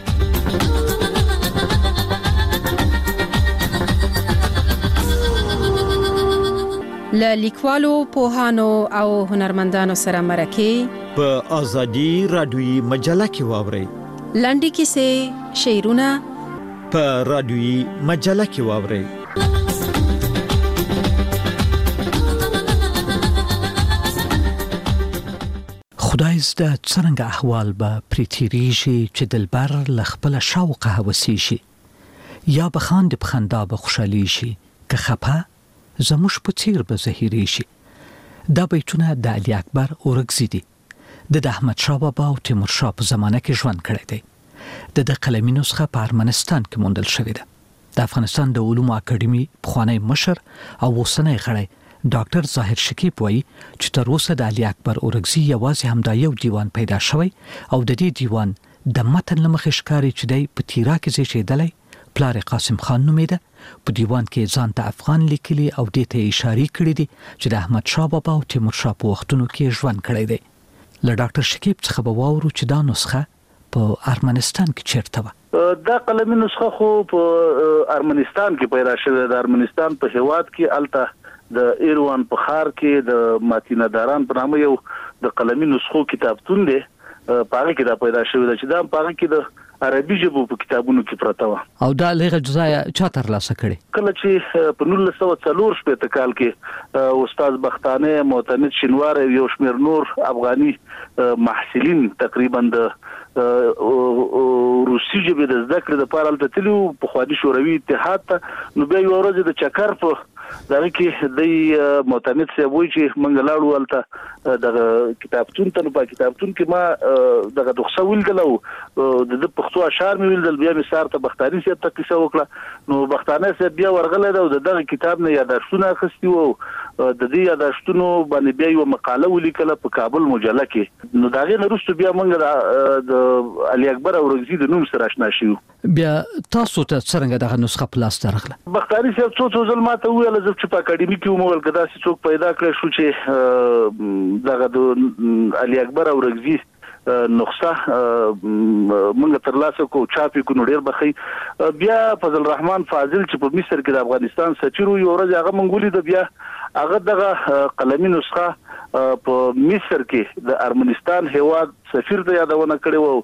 له لیکوالو، پوهانو او هنرمندانو سره مرکه په ازادي رادیوي مجله کې واورئ. لنډې کیسې، شعرونه په رادیوي مجله کې واورئ. خدای زده څرنګه احوال به پریتیریږي چې دلبر لخپل شوقه هوسي شي، یا بخاند بخندا به خوشالي شي، که خپه زموږ په څیر به زهیری شي. دا بیتونه د علي اکبر اورګزي دي. د احمد شاه بابا او تیمور شاه په زمانه کې ژوند کړی دی. د قلمي نسخه په ارمنستان کې موندل شوې ده. د افغانستان د علومو اکاډمي پخوانی مشر او اوسنی غړی ډاکټر ظاهر شکیب وایي چې تر اوسه د علي اکبر اورګزي یوازې همدا یو دیوان پیدا شوی او د دې دیوان د متن لمخې ښکاري چې دی په تیرا کې زیږېدلی، پلار قاسم خان نومیده. په دیوان کې ځان ته افغان لیکلي او دې ته اشاره کړې دي چې د احمد شاه بابا او تیمور شاه په وختونو کې ژوند کړی دی. له ډاکټر شکیب څخه به واورو چې دا نسخه په ارمنستان کې چیرته وه. دا قلمي نسخه خو په ارمنستان کې پیدا شوه. د ارمنستان په هیواد کې الته د ایروان په ښار کې د ماتینا داران په نامه یو د قلمي نسخو کتابتون دی. پاره کې دا پیدا شوی چې دا پاره کې د عربي ژبو په کتابونو کې پراته و. او دا لغه جزایا چا ترلاسه کړي؟ کله چې په 1940 کال کې استاد بختانه، معتمد شینوار، یو شمېر نور افغاني محصلین تقریبا د روسي ژبې د زده کړې لپاره تللي په خواني شوروي اتحاد ته. نو بیا یو ورځ د چکر په دغه کې د معتمد صاحب وایي چې موږ لاړو هلته دغه کتابتون ته. نو په کتابتون کې ما دغه دغسه ولیدل او د پښتو اشعار مې ولیدل. بیا مې سار ته بختاني صاحب ته کیسه وکړه. نو بختانه صاحب بیا ورغلی دی او دغه کتاب نه یاداشتونه اخیستي وو. د دې یاداشتونو باندې بیا یو مقاله ولیکله په کابل مجله کې. نو د هغې نه وروسته بیا موږ د علي اکبر اورګزي د نوم سره اشنا شوو. بیا تاسو ته څرنګه دغه نسخه په لاس ته راغله؟ بختاني صاحب څو ځل ماته وویل چې په اکاډمي کې ومول که داسې څوک پیدا کړی شو چې دغه د علي اکبر اورګزي نسخه موږ ترلاسه کو چاپ کو نو ډیر بخي. بیا فضل الرحمن فاضل چې په مصر کې د افغانستان سفیر یو ورځ هغه منګولي د بیا هغه دغه قلمي نسخه په مصر کې د ارمنستان هیواد سفیر ته یادونه کړې وو.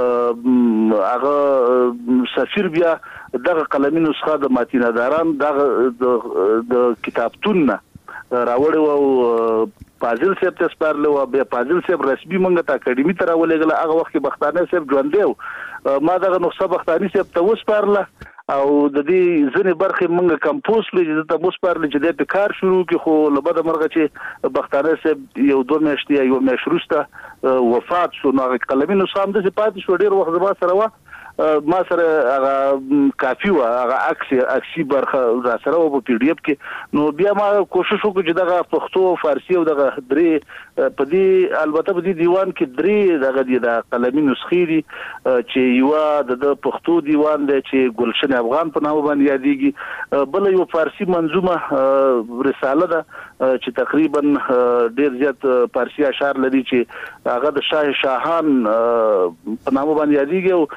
هغه سفیر بیا دغه قلمي نسخه د ماتینا داران دغه د کتابتون راوړې وو. فاضل صاحب ته سپارلو. بیا فاضل صاحب رسمي مونږ ته اکاډمي ته راولېګل. هغه وخت کې بختانه صاحب ژوند دی. ما دغه نسخه بختاني صاحب ته وسپارله او د دې ځینې برخې مونږ کمپوز کړې ته وسپارله چې د کار شروع کې. خو لبد مرغه چې بختانه صاحب یو 2 میاشتې یا یو میاشت وروسته وفات شو. نو هغه قلمي نسخه هم داسې پاتې شو. ډېر وخت زما سره وه. ما سره هغه کافي و، هغه عکسي برخه را سره و په پی ډی اف کې. نو بیا ما کوشش وکړ چې دغه پښتو او فارسی او دغه درې په دې البته په دې دیوان کې درې دغه د قلمي نسخې دي چې یو د پښتو دیوان دی چې ګلشن افغان په نامه باندې یادېږي. بل یو فارسی منظومه رساله ده چې تقریبا ډیر زیات فارسی اشعار لري چې هغه د شاه شاهان په نامه باندې یادېږي او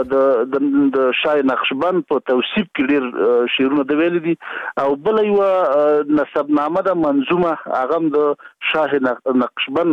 د شاه نقشبند په توصیف کې ډیر شعرونه د ویل دي. او بل یو نسبنامه د منظومه هغه د شاه نقشبند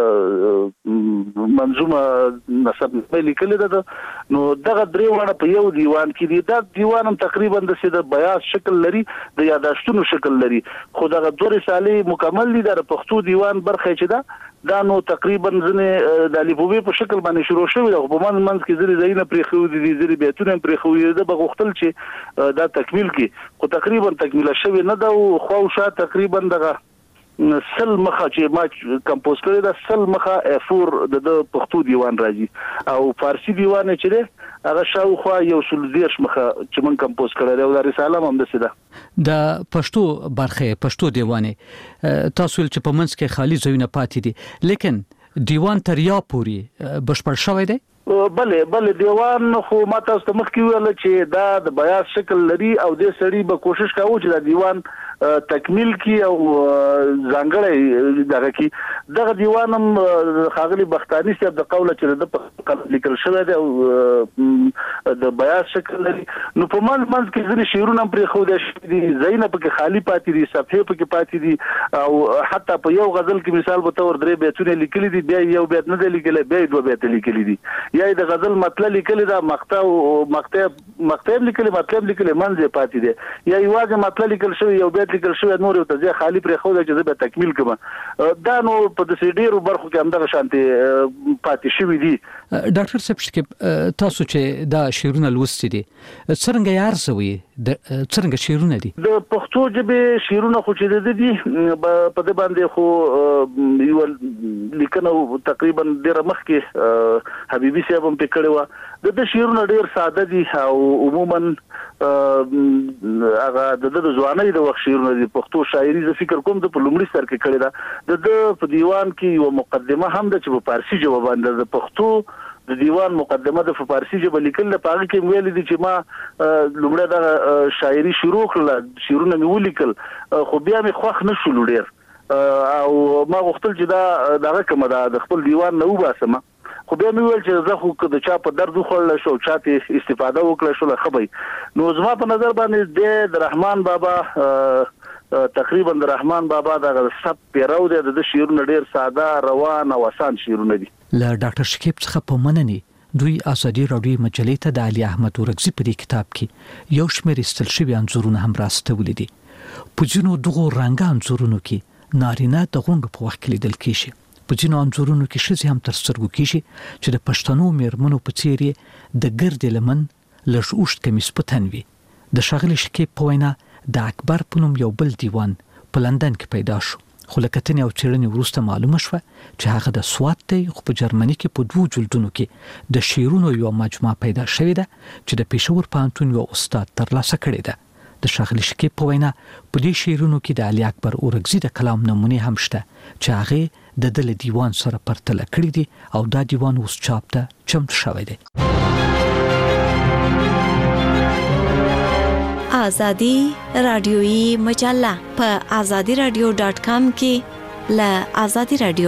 منظومه نسبنامه لیکل ده. نو دغه درې وړه په یو دیوان کې دي. دا دیوان هم تقریبا د بیاض شکل لري، د یاداشتونو شکل لري. خو دغه 2 رسالې مکمل دي. د پښتو دیوان برخه چې دا نو تقریبا ځنه د الفبې په شکل باندې شروع شوی ده. په منځ کې ځینې ځایونه پرې خو دي، ځینې بیتونه پرې خو دي. د بغختل چې دا تکمیل کی خو تقریبا تکمیل شوی نه ده. او خو شا تقریبا دغه سل مخه چې ما کمپوز کړی دا سل مخه افور د پښتو دیوان راځي او فارسی دیوان چې ده هغه شاوخوا یو سل دیش مخه چې من کمپوز کړی دی. او د رساله هم دسه ده د پښتو برخه پښتو دیوانه تاسو چې په منځ کې خالی ځایونه پاتې دي، لیکن دیوان تر یا پوری بشپړ شوی دی. بله دیوان خو ما تاسو ته مخکې ویل چې دا د بیان شکل لري او د سړي به کوشش کوي چې د دیوان تکمیل کی او ځانګړی دغه کی دغه دیوان هم خاغلی بختانی صاحب د قوله چې د په لیکل شوی دی او د بیان شکل لري نو په منځ کې ځینې شعرونه پرې خو د دي زینب کې خالی پاتې دي صفحه په کې پاتې دي او حتی په یو غزل کې مثال به تور درې بیتونه لیکلي دي بیا یو بیت نه لیکلی بیا دوه بیت لیکلي دي یا د غزل مطلب لیکلی دا مقطع لیکلی مطلب لیکلی منځ پاتې دي یا یوازې مطلب لیکل شوی یو لیکل شوی نور ته ځای خالی پرې خو د چې به تکمیل کوم دا نو په دې ډیرو برخو کې همدغه شانتي پاتې شوی دي ډاکټر صاحب تاسو چې دا شعرونه لوستي دي څنګه یار سوي د څنګه شعرونه دي د پښتو ژبه شعرونه خو چې دي په دې باندې خو یو لیکنه تقریبا ډیره مخکې حبیبي صاحب هم پکړه د شعرونه ډیر ساده دي او عموما هغه د ځوانۍ د وخت شعرونه دي پښتو شاعري ز فکر کوم د لومړي سر کې کړی دا د په دیوان کې یو مقدمه هم د چې په فارسی ژبه باندې د پښتو د دیوان مقدمه د فارسی ژبه لیکل په هغه کې ویل دي چې ما لومړی د شاعري شروع کړل شعرونه مې ولیکل خو بیا مې خوښ نشول ډیر او ما غوښتل چې دا دغه کومه د خپل دیوان نه وباسم خو بیا مې ویل چې زه خو د چا په درد خورل شو چاته استفاده وکړه شو خبري نو زما په نظر باندې د رحمان بابا تقریبا د رحمان بابا د سب پیرو د شعرونه ډیر ساده روان او آسان شعرونه دي له ډاکټر شکیب څخه په مننه دوی ازادي راډیو مجلې ته د علي احمد اورګزي په دې کتاب کې یو شمېر استل شوی انځورونه هم راستولي دي په ځینو دغه رنګ انځورونو کې نارینه د غونډو په وخت کې لیدل کیږي په ځینو انځورونو کې ښځې هم تر سترګو کیږي چې د پښتنو میرمنو په څیر د ګرد لمن لږ اوښت کمیس په تن وي د ښاغلي شکیب په وینا د اکبر په نوم یو بل دیوان په لندن کې پیدا شو خو له کتنې او څېړنې وروسته معلومه شوه چې هغه د سوات دی خو په جرمني کې په 2 جلدونو کې د شعرونو یو مجموعه پیدا شوې ده چې د پېښور پوهنتون یو استاد ترلاسه کړې ده د ښاغلي شکیب په وینا په دې شعرونو کې د علي اکبر اورګزي د کلام نمونې هم شته چې هغه د دل دیوان سره پرتله کړی دي او دا دیوان اوس چاپ ته چمتو شوی دی آزادی رادیویی مجله په azadiradio.com کې له آزادی رادیو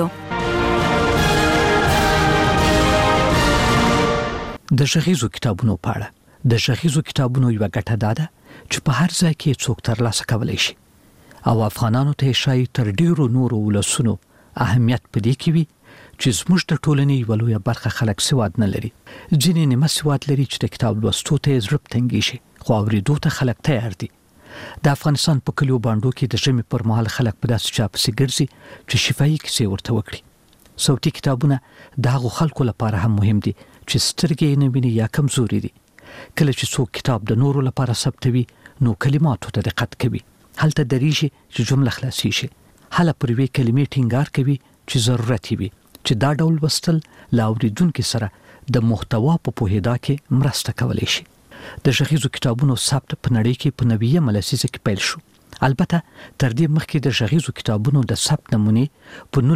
د غږیزو کتابونو په اړه د غږیزو کتابونو یو غټه ده چې په هر ځای کې څوک ترلاسه کولی شي او افغانانو ته شای تر ډیرو نورو ولسونو اهمیت پدې کې وي چې زموږ د ټولنې یو لوی برخه خلک سواد نه لري ځینې نیمه سواد لري چې د کتاب لوستو ته زړه تنګي شي خو اورېدو ته خلک تیار دي د افغانستان په کلیو باندې کې د ژمي پر مهال خلک په داسې چا پسې ګرځي چې شفاهي کیسې ورته وکړي صوتي کتابونه د هغو خلکو لپاره هم مهم دي چې سترګې نه ویني یا کمزوري دي کله چې څوک کتاب د نورو لپاره ثبتوي نو کلماتو ته دقت کوي هلته دریږي چې جمله خلاصي شي هله پر وی کلمې ټینګار کوي چې ضرورت وي چې دا ډول وستل لا اوریدونکو سره د محتوا په پوهیدا کې مرسته کولی شي د غږیزو کتابونو ثبت په نړۍ کې په 90 لسیزه کې پیل شو البته تر دې مخکې د غږیزو کتابونو د ثبت نمونې په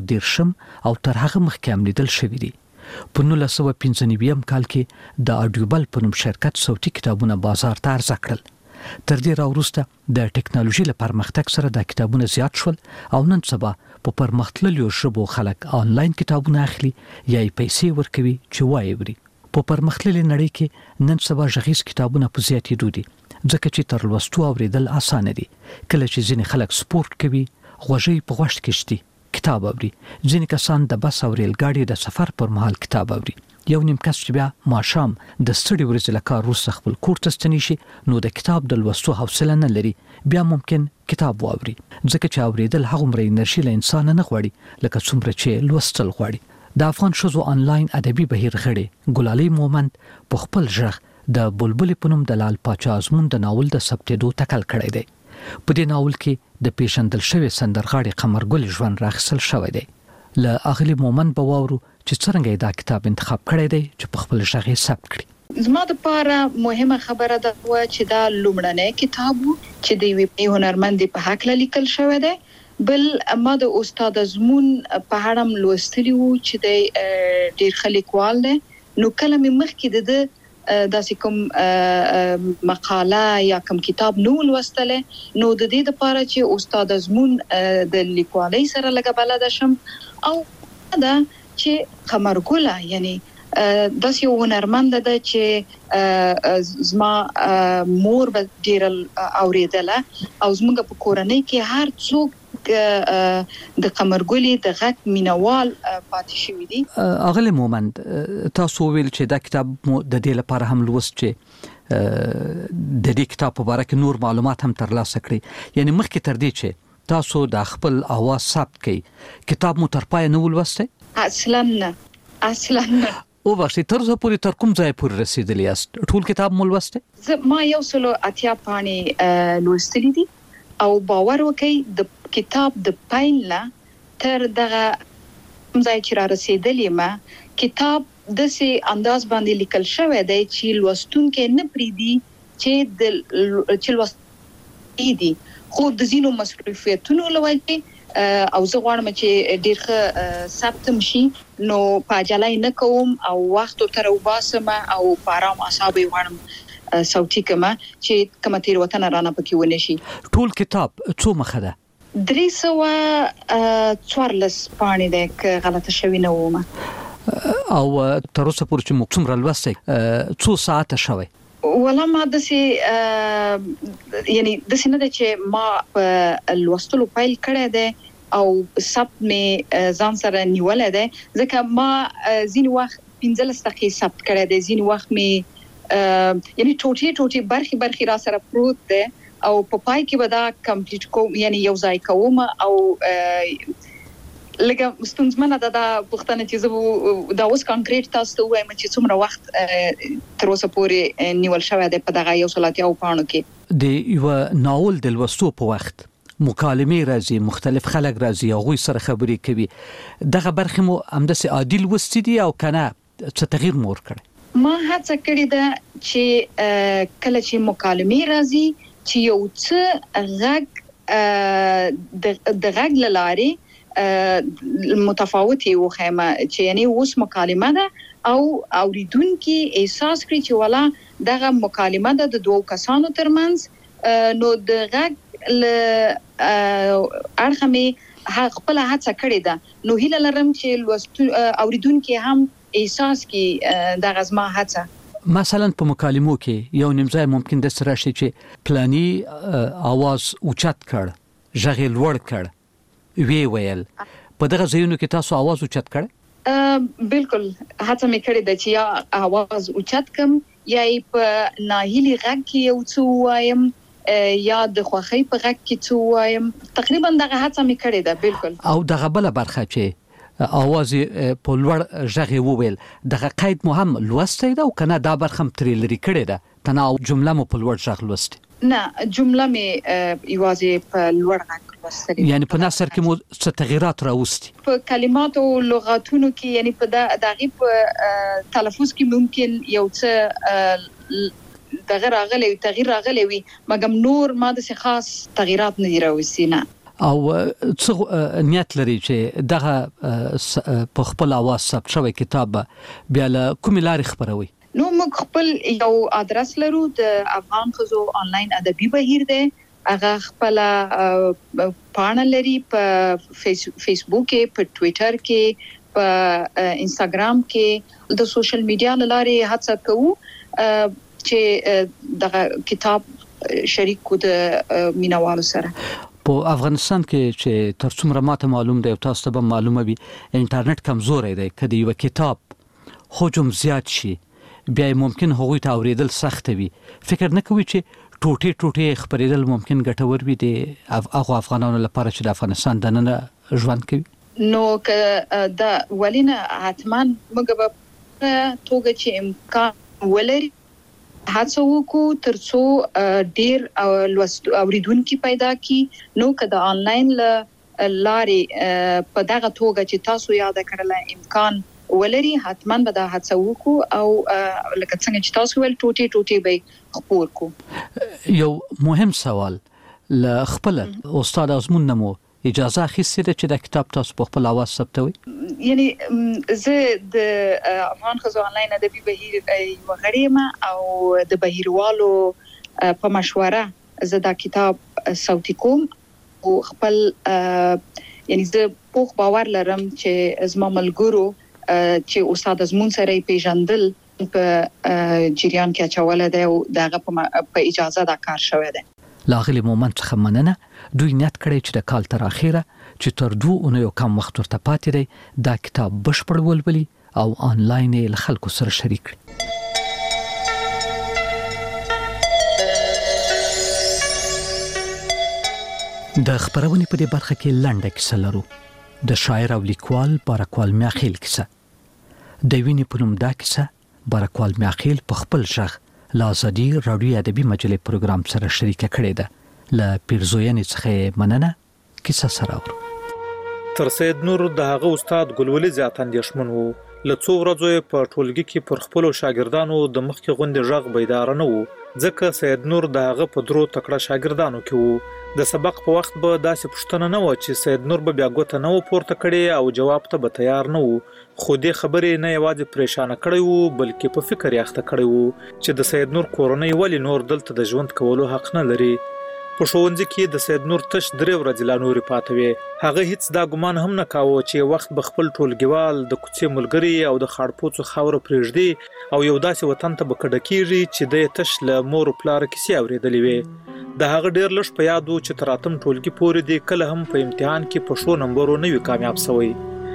1913 او تر هغه مخکې هم لیدل شوې دي په 1995 کال کې د اډیوبل په نوم شرکت صوتي کتابونه بازار ته عرضه کړل تر دې راوروسته د ټکنالوژي له پرمختګ سره د کتابونو زیات شول او نن سبا په پرمختللو ژبو خلک آنلاین کتابونه اخلي یا یې پیسې ورکوي چې وایي په پرمختللې نړۍ کې نن سبا غږیز کتابونه په زیاتېدو دي ځکه چې تر لوستو اوریدل اسانه دي کله چې ځینې خلک سپورت کوي غوږی په غوږ کې شتي کتاب اوري ځینې کسان د بس او ریل ګاډي د سفر پر مهال کتاب اوري یو نیم کس چې بیا ماښام د ستړي ورځې له کار وروسته خپل کور ته ستنی شي نو د کتاب د لوستو حوصله نه لري بیا ممکن کتاب واوري ځکه چې اوریدل هغومره انرژي له انسان نه غواړي لکه څومره چې لوستل غواړي د افغان ښځو آنلاین ادبي بهیر غړي ګلالۍ مومند په خپل ژغ د بلبل په نوم د لال پاچا ازمون د ناول د ثبتېدو تکل کړی دی په دې ناول کې د پیژندل شوی سندرغاړي قمرګل ژوند راخصل شوی دی له اغلی مومند به واورو چې څنګه دا کتاب انتخاب کړی دی چې په خپل ژغ یې ثبت کړي زما د پاره مهمه خبره ده چې دا لومړنی کتاب چې د یوې هنرمندې په حق لیکل شوی دی بل ما د استاد ازمون په اړه لوستلی و چې د ډیر خلیکوال دی نو کله مې مخکې د داسې کوم مقاله یا کوم کتاب نو لوستله نو د دې لپاره چې استاد ازمون د لیکوالۍ سره لګا بلد شم او دا چې قمرګله یعنی داس یو هنرمند ده چې زما مور به ډیر اوریدله او زموږ په کورنۍ کې هر څوک د قمرګلې د غږ مینوال پاتې شوی دي. اغلی مومند تاسو ویل چې دا کتاب مو د دې لپاره هم لوست چې د دې کتاب په اړه نور معلومات هم ترلاسه کړئ، یعنی مخکې تر دې چې تاسو د خپل اواز ثبت کړئ کتاب مو تر پای نه ولوسته؟ اصلا نه او وخت تر اوسه پورې تر کوم ځای پورې رسیدلی یاست؟ ټول کتاب مو لوسته؟ ما یو سلو اتیا پاڼې لوستلې دي او باور وکړئ د کتاب د پاین لا تر دغه ځای چې را رسیدلې ما کتاب د سي انداز باندې لیکل شوی دی چې لوستونکو نه پریدي چې د لوستي دي خو د زینو مصرفیتونو لوي او زه غواړم چې ډیر ښه ثبت شي نو پاجلای نه کوم او وخت تر وباسم او پارام اعصاب غواړم صوتي کما چې کومه تیر وطن رانه پکې ونه شي. ټول کتاب څو مخه ده؟ 314 پاڼې ده که غلطه شوی نه ومه. او تر اوسه پورې چې موږ څومره لوستي څو ساعته شوی؟ ولا ما دسي یعنی دسي نه ده چې ما په لوستلو پیل کړی ده او ثبت مې ځان سره نیولای ده ځکه ما ځین وخت 15 دقیقې ثبت کړی ده ځین وخت مې یعنی ټوټي برخي را سره پروت ده او په پای کې به دا کمپلیټ کوم یعنی یو ځای کوم او لکه مستنځمنه دا پښتنه چې زه دا اوس کانکریټ تاسو ته وایم چې څومره وخت تر اوسه پورې نیول شوی دی په دغه یو سلاتیا او پاڼو کې د یو ناول د لوستو په وخت مکالمې راځي، مختلف خلک راځي او غوي سره خبرې کوي، دغه برخه مو همداسې عادل وستې دي او کنه څه تغییر مور کړي؟ ما هڅه کړې ده چې کله چې مکالمې راځي چې یو څه غږ د غږ لارې متفاوتي وخیمه چې یعنی اوس مکالمه ده او اوریدونکو احساس کړي چې والا دغه مکالمه ده د دوه کسانو ترمنځ نو د غږ ارخمه خپل هڅه کړې ده نو هیله لرم چې اوریدونکو هم احساس کی د غزما هڅه مثلا په مکالمو کې یو نیمځای ممکن د سره شي چې پلاني आवाज اوچت کړ ژغ لوړ کړ وی ویل په دغه ځایونو کې تاسو आवाज اوچت کړ؟ بالکل هڅه مې کړې ده چې یا आवाज اوچت کم یا په ناهیلي غږ کې یو څه وایم یا د خوخی په غږ کې څه وایم تقریبا دغه هڅه مې کړې ده بالکل. او دغه بل برخه چې आवाज په لوړ ژغ وویل دغه قید مو هم لوستي ده او کنه دا برخه ترې لري کړې ده تنا جمله مو په لوړ ژغ لوستي؟ نه جمله مې یوازې په لوړ غږ لوستلې. یعنی په نثر کې مو څه تغیرات راوستي؟ په کلمات او لغاتونو کې یعنی په دغه په تلفظ کې ممکن یو څه دغه راغلي تغییر راغلي وي مګم نور ما د خاص تغیرات نه راوستي نه. او څه نیت لري چې دغه په خپل आवाज ثبت شوی کتاب بیا له کوم لارې خبروي؟ نو موږ خپل یو ادرس لرو د افغان خزو آنلاین ادبي بهیر دی هغه خپل پاڼه لري په فیسبوک کې په ټوئیټر کې په انستګرام کې د سوشل میډیا لارې هڅه کوو چې دغه کتاب شریک کو د مینوالو سره. په افغانستان کې چې تر څومره ماته معلوم دی او تاسو ته معلومه وي انټرنیټ کمزوري دی کله یو کتاب حجم زیات شي بیا ممکن هغوی ته اوریدل سخت وي فکر نه کوي چې ټوټه خبرېدل ممکن ګټور وي د افغانانو لپاره چې د افغانستان دننه ژوند کوي؟ نو که دا ولینه حتما موږ به توګه چې امکان ولري هڅه وکړو ترڅو ډیر اوریدونکو پیدا کی نو که د آنلاین لارې په دغه توګه چې تاسو یاد کړل امکان ولري حتما به دا هڅه وکړو او لکه څنګه چې تاسو ول ټوټي به خبر کو. یو مهم سوال ل خپل استاد ازمون نمو اجازه اخیستې ده چې دا کتاب تاسو په خپل اواز ثبتوي؟ یعنی زه د افغان ښځو آنلاین ادبي بهیر یوه غړې یم او د بهیروالو په مشوره زه دا کتاب صوتي کوم او خپل یعنی زه پوخ باور لرم چې زما ملګرو چې استاد ازمون سره پیژندل په جریان کې اچول دی او دغه په اجازه دا کار شوی دی. لاغلی مومنت څخه مننه. دوی نیت کړی چې د کال تر اخیره چې تر 2 اونیو کم وخت ورته پاتې دی دا کتاب بشپړ ولولي او آنلاین یې له خلکو سره شریک کړي. د خبرونې په دې برخه کې لنډه کیسه لرو. د شاعر او لیکوال بارکوال میاخیل کیسه. د وینې په نوم دا کیسه بارکوال میاخیل په خپل ژغ له ازادي راډیو ادبي مجلې پروګرام سره شریکه کړې ده. له پیرزوینې څخه مننه. کیسه سره ورو. تر سید نور د هغه استاد ګلولي زیات اندېښمن وو. له څو ورځې په ټولګي کې پر خپل شاګردانو د مخکې غونډې ژغ بیدار نه وو، ځکه سید نور د هغه په درو تکړه شاګردانو کې وو. د سبق په وخت به داسې پوښتنه نه و چې سید نور به بیا ګوته نه و پورته کړې او جواب ته به تیار نه وو. خو دې خبرې نه یوازې پریشانه کړی وو بلکې په فکر یې اخته کړی وو چې د سید نور کورنۍ ولې نور دلته د ژوند کولو حق نه لري. په ښوونځي کې د سید نور تش 3 ورځې لا نورې پاتې وې. هغه هیڅ دا ګمان هم نه کاوه چې وخت به خپل ټولګیوال د کوڅې ملګري او د خاړپوڅو خاوره پرېږدي او یو داسې وطن ته به کډه کېږي چې د تش له مور و پلار کیسې اورېدلې وې. د هغه ډېر لږ په یاد و چې تر 8م ټولګي پورې دی کله هم په امتحان کې په ښو نمبرو نه وي کامیاب شوی.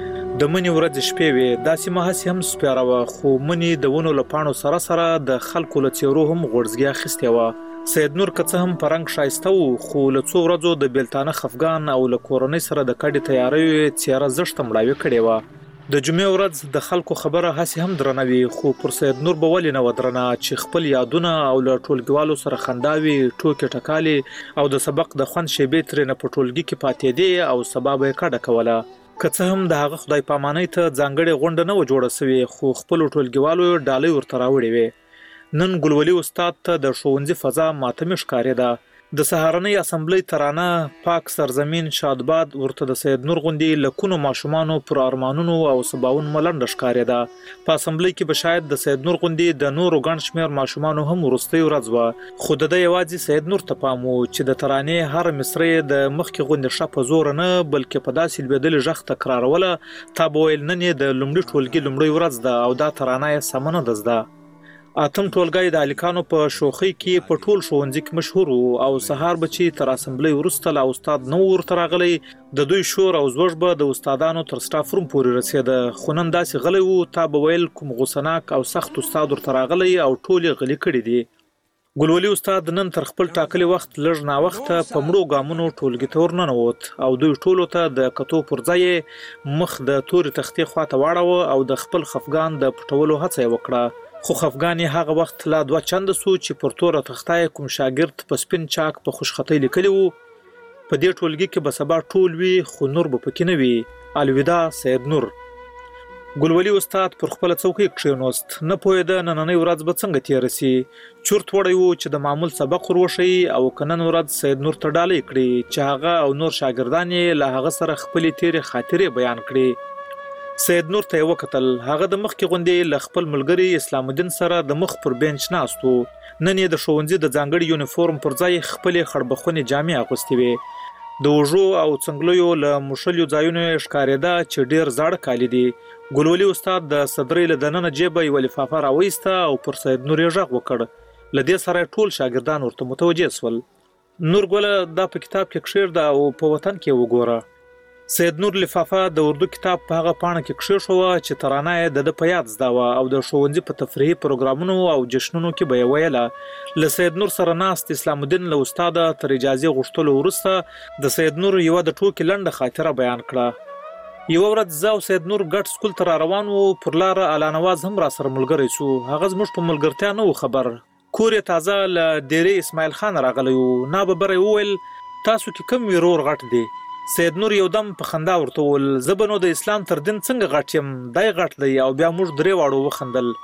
د منی ورځې شپې وې، داسې مهسې هم سپیاره وه، خو منی د ونو له پاڼو سره سره د خلکو له څېرو هم غوړزګي اخیستې وه. سید نور که څه هم په رنګ ښایسته و، خو له څو ورځو د بیلتانه خفګان او له کورنۍ سره د کډې تیاریو یې څېره زښته مړاوې کړې وه. د جمعې ورځ د خلکو خبره هسې هم درنه وي، خو پر سید نور به ولې نه وه درنه چې خپل یادونه او له ټولګیوالو سره خنداوي، ټوکې ټکالې او د سبق د خوند شیبې ترېنه په ټولګي کې پاتېدې او سبا به یې کډه کوله. که څه هم د هغه خدای پامانۍ ته ځانګړې غونډه نه وه جوړه سوې، خو خپلو ټولګیوالو یې ډالۍ ورته راوړې وې. نن ګلولي استاد ته د ښوونځي فضا ماتمې ښکارېده. د سهارنۍ اسمبلۍ ترانه پاک سرزمین شادباد ورته د سید نور غوندې لکونو ماشومانو پر ارمانونو او سباون ملنډه ښکارېده. په اسمبلۍ کې به شاید د سید نور غوندې د نورو ګڼ شمېر ماشومانو هم وروستۍ ورځ وه، خو د ده یوازې سید نور ته پام و چې د ترانې هر مصره یې د مخکې غوندې ښه په زوره نه بلکې په داسې لوېدلې غږ تکراروله تا به ویل نن یې د لومړي ټولګي لومړۍ ورځ ده او دا ترانه یې سمه نه ده زده. 8م ټولګی د هلکانو په شوخۍ کې په ټول ښوونځي کې مشهور و او سهار به چې تر اسمبلۍ وروسته له استاد نه ورته راغلی، د دوی شور او زوږ به د استادانو تر سټاف روم پورې رسېده. خو نن داسې غلی و تا به ویل کوم غوسناک او سخت استاد ورته راغلی او ټول یې غلي کړي دي. ګلولي استاد نن تر خپل ټاکلي وخت لږ ناوخته په مړو ګامونو ټولګي ته ورننوت او دوی ټولو ته د کتو پر ځای مخ د تورې تختې خواته واړوه او د خپل خفګان د پټولو هڅه یې وکړه. خو خفګان یې هغه وخت لا 2 چنده سو چې پر توره تخته یې کوم شاګرد په سپین چاک په خوشخطۍ لیکلی وو په دې ټولګي کې به سبا ټول وي خو نور به پکې نه وي. الوداع سید نور. ګلولي استاد پر خپل څوکۍ کښېنوست، نه پوهېده نننۍ ورځ به څنګه تېره سي. چورت وړی و چې د معمول سبق ور وښیي او که نن ورځ سید نور ته ډالۍ کړي چې هغه او نور شاګردان یې له هغه سره خپلې تېرې خاطرې بیان کړي. سید نور ته یې وکتل، هغه د مخکې غوندې له خپل ملګري اسلام الدین سره د مخ پر بینچ ناست و. نن یې د ښوونځي د ځانګړي یونیفورم پر ځای خپلې خړبخونې جامې اغوستې وې. د اوږو او څنګلیو له موښلیو ځایونو یې ښکارېده چې ډېر زاړه کالي دي. ګلولي استاد د صدرۍ له دننه جیبه یوه لفافه راویسته او پر سید نور یې غږ وکړ. له دې سره ټول شاګردان ورته متوجه سول. نور ګله دا په کتاب کې کښېږده او په وطن کې وګوره. سید نور لفافه د اردو کتاب په هغه پاڼه کې کښېښوه چې ترانه یې د ده په یاد زده وه او د ښوونځي په تفریحي پروګرامونو او جشنونو کې به یې ویله. له سید نور سره ناست اسلام الدین له استاده تر اجازې غوښتلو وروسته د سید نور یوه د ټوکې لنډه خاطره بیان کړه. یوه ورځ زه او سید نور ګډ سکول ته را روان وو، پر لاره الله نواز هم را سره ملګری سو. هغه زموږ په ملګرتیا نه و خبر. کور یې تازه له ډیرې اسماعیل خان راغلی و. ناببره یې وویل تاسو کې کوم ورور غټ دی؟ سید نور یو دم په خندا ورته وویل زه به نو د اسلام تر دین څنګه غټ یم، دی غټ دی. او بیا موږ درې واړو وخندل.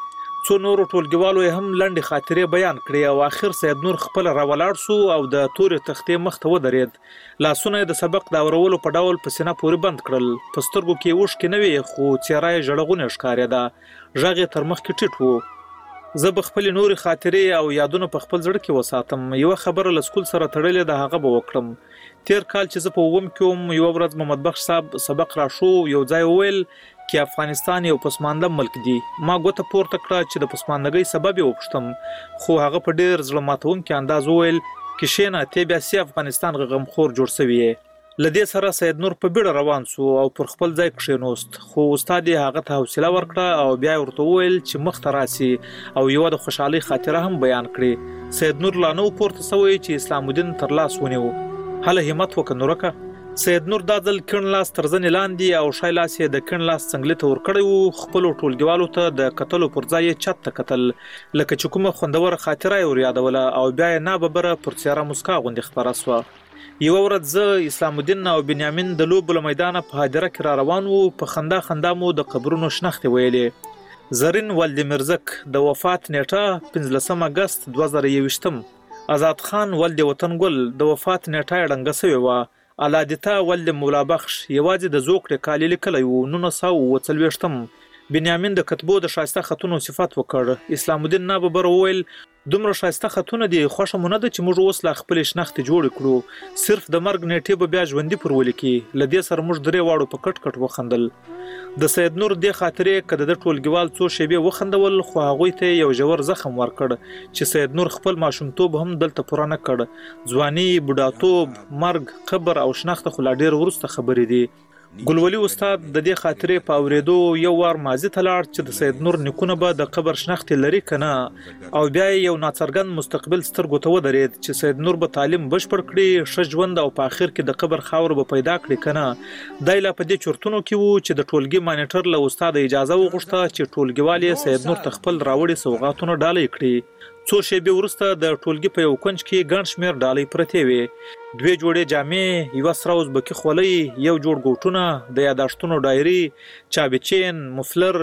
څو نورو ټولګیوالو هم لنډې خاطرې بیان کړې او اخر سید نور خپل راولاړ سو او د تورې تختې مخ ته ودرېد. لاسونه د سبق د اورولو په ډول په سینه پورې بند کړل. په سترګو کې اوښکې نه وې خو څېره یې ژړغونې ښکارېده. غږ یې تر مخکې ټیټ و. زه به خپلې نورې خاطرې او یادونه په خپل زړه کې وساتم. یوه خبره له سکول سره تړلې ده هغه به وکړم. تیر کال چې زه په اووم کې وم یوه ورځ محمد بخش صاحب سبق راشو. یو ځای وویل کې افغانستان یو پسمانده ملک دی. ما ګوته پورته کړه چې د پسماندګۍ سبب یې وپوښتم خو هغه په ډېر زړه ماتونکي انداز وویل کښېنه تی بیا سي افغانستان غمخور جوړ سوی یې. له دې سره سید نور په بیړه روان سو او پر خپل ځای کښېنوست خو استاد یې هغه ته حوصله ورکړه او بیا یې ورته وویل چې مخ ته راسي او یوه د خوشحالۍ خاطره هم بیان کړي. سید نور لا نه و پورته سوی چې اسلام الدین تر لاس ونیو. هله همت وکړه نورکه. سید نور دا ځل کیڼ لاس تر زنې لاندې او ښی لاس یې د کیڼ لاس څنګلې ته ورکړی و. خپلو ټولګیوالو ته د کتلو پر ځای یې چت ته کتل لکه چې کومه خوندوره خاطره یې وریادوله او بیا یې ناببره پر څېره مسکا غوندې خپره سوه. یوه ورځ زه اسلام الدین او بنیامین د لوبو له میدانه په هدیره کې را روان وو. په خندا خندا مو د قبرونو شنختې ویلې. زرین ولد مرزک د وفات نیټه 15 اګست 2021. آزاد خان ولد وطن ګل د وفات نیټه یې ړنګه سوې وه. علادیتا ولد مولا بخش یوازې د زوکړې کالي لیکلی و 1940. بنیامین د کتبو د ښایسته خطونو صفت وکړ. اسلام الدین ناببره وویل دومره ښایسته خطونه دي خوښه مو نه ده چې موږ اوس لا خپلې شنختې جوړې کړو. صرف د مرګ نیټې به بیا ژوندي پر ولیکي. له دې سره موږ درې واړو په کټ کټ وخندل. د سید نور دې خاطرې که د ټولګیوال څو شیبې وخندول خو هغوی ته یو ژور زخم ورکړ چې سید نور خپل ماشومتوب هم دلته پوره نه کړ. ځواني، بوډاتوب، مرګ، قبر او شنخته خو لا ډېر وروسته خبرې دي. ګلولي استاد د دې خاطرې په اورېدو یو وار ماضي ته لاړ چې د سید نور نیکونه به د قبر شنختې لري که نه او بیا یې یو ناڅرګند مستقبل سترګو ته ودرېد چې سید نور به تعلیم بشپړ کړي، ښه ژوند او په آخر کې د قبر خاور به پیدا کړي که نه. دی لا په دې چورتونو کې و چې د ټولګي مانیټر له استاده اجازه وغوښته چې ټولګیوال یې سید نور ته خپل راوړي سوغاتونه ډالۍ کړي. څو شیبې وروسته د ټولګي په یو کونج کې ګڼ شمېر ډالۍ پرتې وې. 2 جوړې جامې، یوه سره ازبکي خولۍ، یو جوړ ګوټونه، د یاداشتونو ډایري، چابچین، مفلر،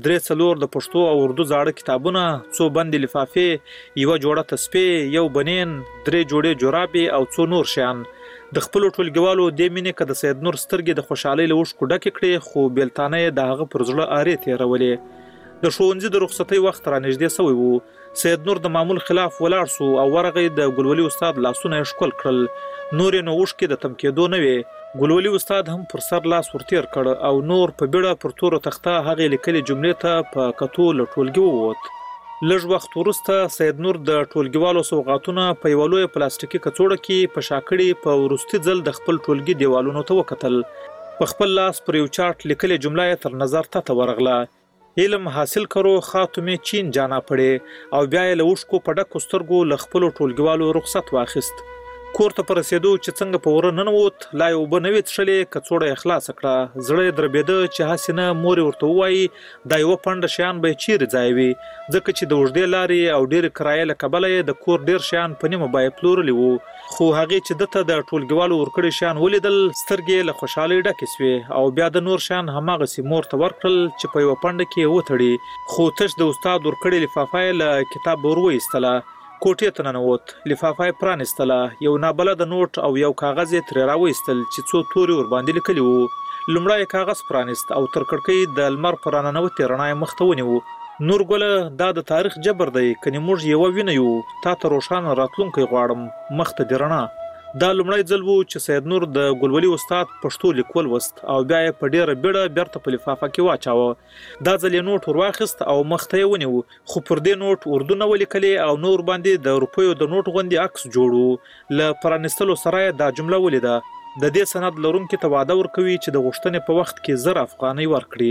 3-4 د پښتو او اردو زاړه کتابونه، 2 بندې لفافې، یوه جوړه تسبیح، یو بنین، 3 جوړې جورابې او 2 نور شیان. د خپلو ټولګیوالو دې مینې که د سید نور سترګې د خوشحالۍ له اوښکو ډکې کړې خو بېلتانه یې د هغه پر زړه ارې تېرولې. د ښوونځي د رخصتۍ وخت را نږدې سوی و. سید نور د معمول خلاف ولاړ سو او ورغی. د ګلولي استاد لاسونه یې ښکل کړل. نور یې نو اوښکې د تم کېدو نه وې. ګلولي استاد هم پر سر لاس ورتېر کړ او نور په بیړه پر تورو تخته هغې لیکلې جملې ته په کتو له ټولګي ووت. لږ وخت وروسته سید نور د ټولګیوالو سوغاتونه په یوه لویه پلاستیکي کڅوړه کې په شاکړې په وروستي ځل د خپل ټولګي دیوالونو ته وکتل. په خپل لاس پر یو چارټ لیکلې جمله یې تر نظر ته ورغله. علم حاصل کرو خاتمه چین جانا پړې او بیا یې له اوښکو په ډکو سترګو له خپلو ټولګیوالو رخصت واخیست. کور ته په رسېدو چې څنګه په وره ننوت لا یې اوبه نه وې څښلې، کڅوړه یې خلاصه کړه. زړه یې دربېده چې هسې نه مور یې ورته ووایي دا یوه پنډه شیان به یې چیرې ځایوي، ځکه چې د اوږدې لارې او ډېرې کرایې له کبله یې د کور ډېر شیان په نیمه بیه پلورلي وو. خو هغې چې ده ته د ټولګیوالو ورکړي شیان ولیدل سترګې له خوشحالۍ ډکې سوې او بیا د نور شیان هماغسې مور ته ورکړل چې په یوه پنډه کې یې وتړي. خو تش د استاد ورکړې لفافه یې له کتاب ور وایستله. کوټې ته ننوت، لفافه یې پرانیستله، یو نابلده نوټ او یو کاغذ یې ترې راوایستل چې څو توري ورباندې لیکلي وو. لومړی یې کاغذ پرانیست او تر کړکۍ د لمر په راننوتې رڼا یې مخ ته ونیو. نور ګله دا د تاریخ جبر دی، کنې موږ یوه وینه یو، تا ته روښانه راتلونکی غواړم، مخ ته دې رڼا. دا لومړی ځل و چې سید نور د ګلولي استاد پښتو لیکول وست او بیا یې په ډېره بیړه بیرته په لفافه کې واچاوه. دا ځل یې نوټ ور واخیست او مخ ته یې ونیو، خو پر دې نوټ اردو نه ولیکلې او نور باندې د روپیو د نوټ غوندې عکس جوړ و. له پرانیستلو سره یې دا جمله ولیده: د دې سند لرونکي ته وعده ورکوي چې د غوښتنې په وخت کې 1000 افغانۍ ورکړي.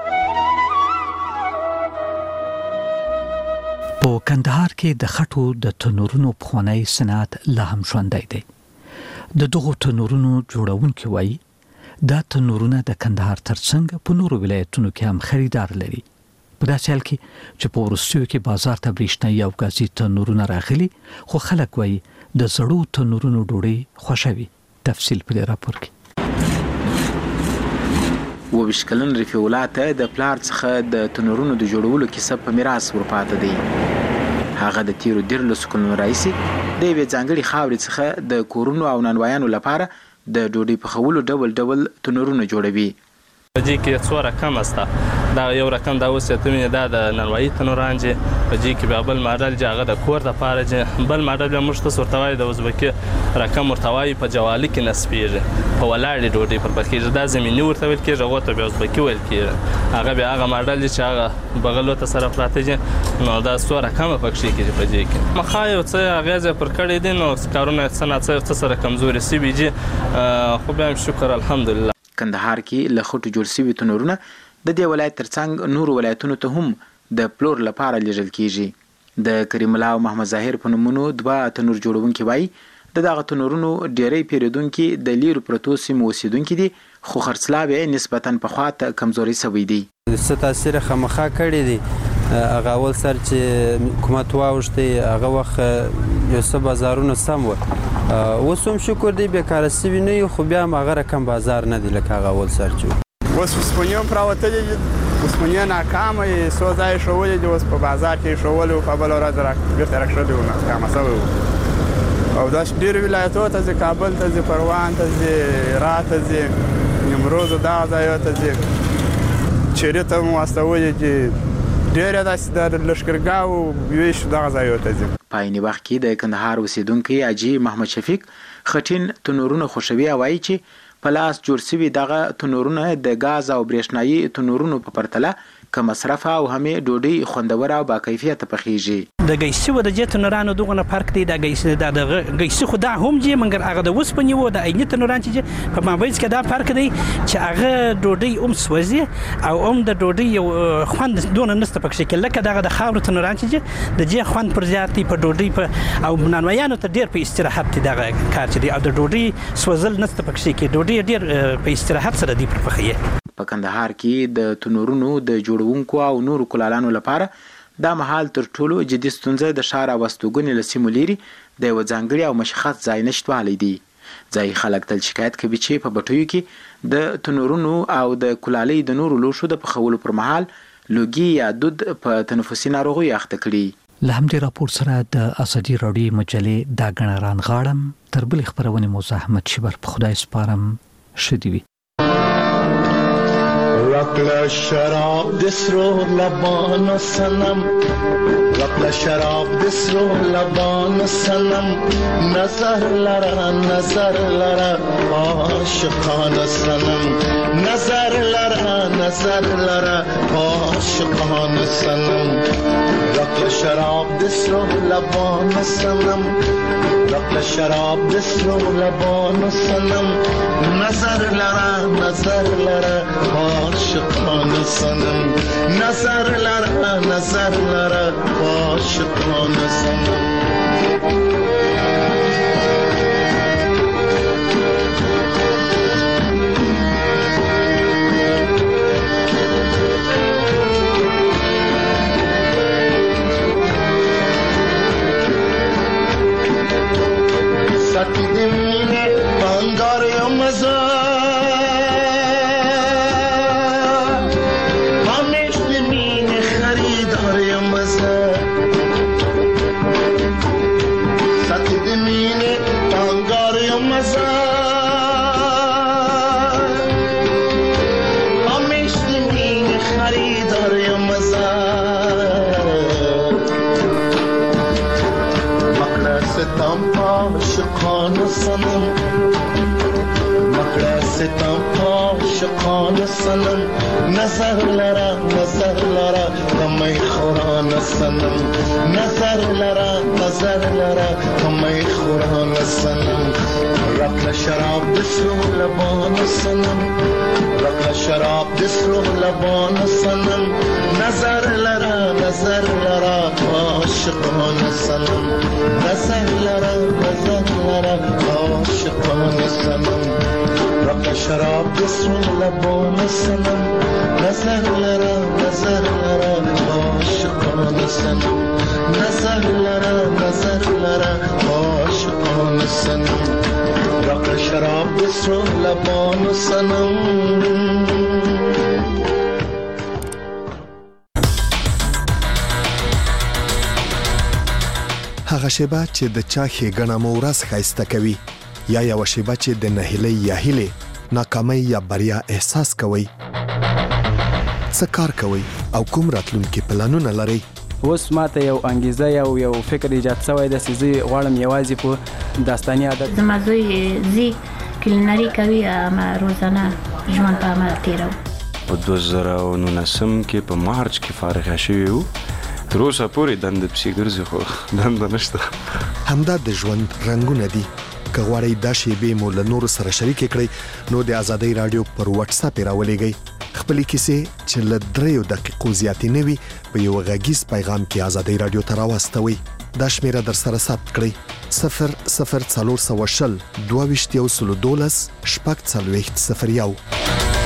په کندهار کې د خټو د تنورونو پخوانی صنعت لا هم ژوندی دی. د دغو تنورونو جوړونکي وایي دا تنورونه د کندهار ترڅنګ په نورو ولایتونو کې هم خریدار لري. په داسې حال کې چې په وروستیو کې بازار ته برېښنایي او ګازي تنورونه راغلي، خو خلک وایي د زړو تنورونو ډوډۍ خوښوي. تفصیل په دې راپور کې. 22 کلن رفیع الله ته د پلار څخه د تنورونو د جوړولو کیسه په میراث ورپاته دی. هغه د تیرو 13 کلونو راهیسې د یوې ځانګړې خاورې څخه د کورونو او نانوایانو لپاره د ډوډۍ پخولو ډول ډول تنورونه جوړوي. په دې کې څو رقم استه دا یو رقم دا اوس ته مې دا د نانوایي تنوران چې په دې کې به بل ماډل چې هغه د کور د پاره چې بل ماډل به موږ ته ورتوای د ازبکي رقم ورتوای په جوالي کې نسبیږي په ولاړې ډوډۍ پر پخېږي دا زمینی ورته ویل کېږي هغه ته به ازبکي ویل کېږي هغه به هغه ماډل چې هغه بغلو ته سره پراته دي نو دا څو رقم پکې کېږي په دې کې مخا یو څه اغاز پر کړی دي نو کارونه څنګه سره کمزوري سی بي جي خو به شکر الحمدلله. کندهار کې له خټو جوړ شوي تنورونه د دې ولایت ترڅنګ نورو ولایتونو ته هم د پلور لپاره لیږل کیږي. د کریم الله او محمد ظاهر په نومونو 2 تنور جوړونکي وایي د دغه تنورونو ډیری پیرودونکي د لیرو پرتو سیمو اوسیدونکي دي خو خرڅلاو یې نسبتاً پخوا ته کمزوري شوی دی. څه تاثیر خامخا کړی دی هغه اول سر چې حکومت واوښتي هغه وخت یو څه بازارونه سم و اوس هم شکر دی بیکاره سوي نه یو خو بیا هم هغه رقم بازار نه دی لکه هغه اول سر چې اوس اوسپنې هم پراوتلي دي اوسپنې ناکامه یې څو ځایه ښوولي دي اوس په بازار کې یې ښوولي وو په بله ورځ بېرته راکښلي وو ناکامه سوی وو او داسې ډېرو ولایتونو ته ځي کابل ته ځي پروان ته ځي را ته ځي نیمروز دغه ځایو ته ځي چیرې ته هم واستولي دي ډېر داسې د لښکرګاو ویش دغه ځایو ته ځي. په عین وخت کې د کندهار اوسیدونکي حاجي محمد شفیق خټین تنورونه خوښوي او وایي چې په لاس جوړ شوي دغه تنورونه د غاز او برېښنایي تنورونو په پرتله کم مصرف او همې ډوډۍ خوندوره او باکیفیته پخېږي. د ګیسي و د جې تنورانو دغه فرق دی د ګیسي خو دا هم جې مګر هغه د وسپنې و د عیني تنوران چې په مابینځ کې دا فرق دی چې هغه ډوډۍ هم سوځي او هم د ډوډۍ یو خوند دونه نسته پکې کې لکه دغه د خاورو تنوران چې د جې خوند پر زیات دی په ډوډۍ په او نانوایانو ته ډېر په استراحت دی دغه کار چې دی او د ډوډۍ سوځل نسته پکې کې ډوډۍ ډېر په استراحت سره دی پر پخې. په کندهار کې د تنورونو د جوړونکو او نورو کلالانو لپاره دا مهال تر ټولو جدي ستونزه د ښار او استوګنې له سیمو لیرې د یوه ځانګړي او مشخص ځای نشتوالی دی. ځایي خلک تل شکایت کوي چې په بټیو کې د تنورونو او د کلالۍ د نورو لوښو د پخولو پر مهال لوګي یا دود په تنفسي ناروغیو اخته کړي. له همدې راپور سره د ازادي راډیو مجلې دا غڼه رانغاړم تر بلې خپرونې مو زحمت شبر په خدای سپارم ښه وي. رقل شراب دسرو لبان سنم رقل شراب دسرو لبان سنم نظر لرا عاشقان سنم نظر لرا عاشقان سنم رقل شراب دسرو لبان سنم رقل شراب دسرو لبان سنم نظر لرا عاشقان سنم نظر لرا عاشقان سنم ساکی دمینه بانگار یا مزا عاشقان سنم مکړه ستم عاشقان سنم نظر لرا کمای خوران سنم نظر لرا کمای خوران سنم رقل شراب دسرو لبان سنم رقل شراب دسرو لبان سنم نظر لرا عاشقان سنم نظر لرا عاشقان سنم رقل شراب دسرو لبان سنم نظر لرا عاشقان سنم نظر لرا عاشقان سنم رقل شراب دسرو لبان سنم هغه شیبه چې د چا ښېګڼه مو ورځ ښایسته کوي یا یوه شیبه چې د نهیلۍ یا هیلې ناکامۍ یا بریا احساس کوئ. څه کار کوئ او کوم راتلونکي پلانونه لرئ؟ اوس ماته یو انګیزه یو فکر ایجاد شوی دی چې زه غواړم یوازې په داستاني ادب زما زوی زی کلینري کوي اما روزانه ژوند په عمل تیرو. په 2019 کې په مارچ کې فارغ شوی وو. تر اوسه پورې دنده پسې ګرځي خو دنده نشته. همدا د ژوند رنګونه دي. که غواړئ دا شیبې مو له نورو سره شریکې کړئ نو د آزادۍ راډیو پر واتس اپ راولېږئ. خپلې کیسې چې له 3 دقیقو زیاتې نه وي په یو غږیز پیغام کې آزادۍ راډیو ته راواستوئ. دا شمیره در سره ثبت کړئ 00420 22 12 040 01.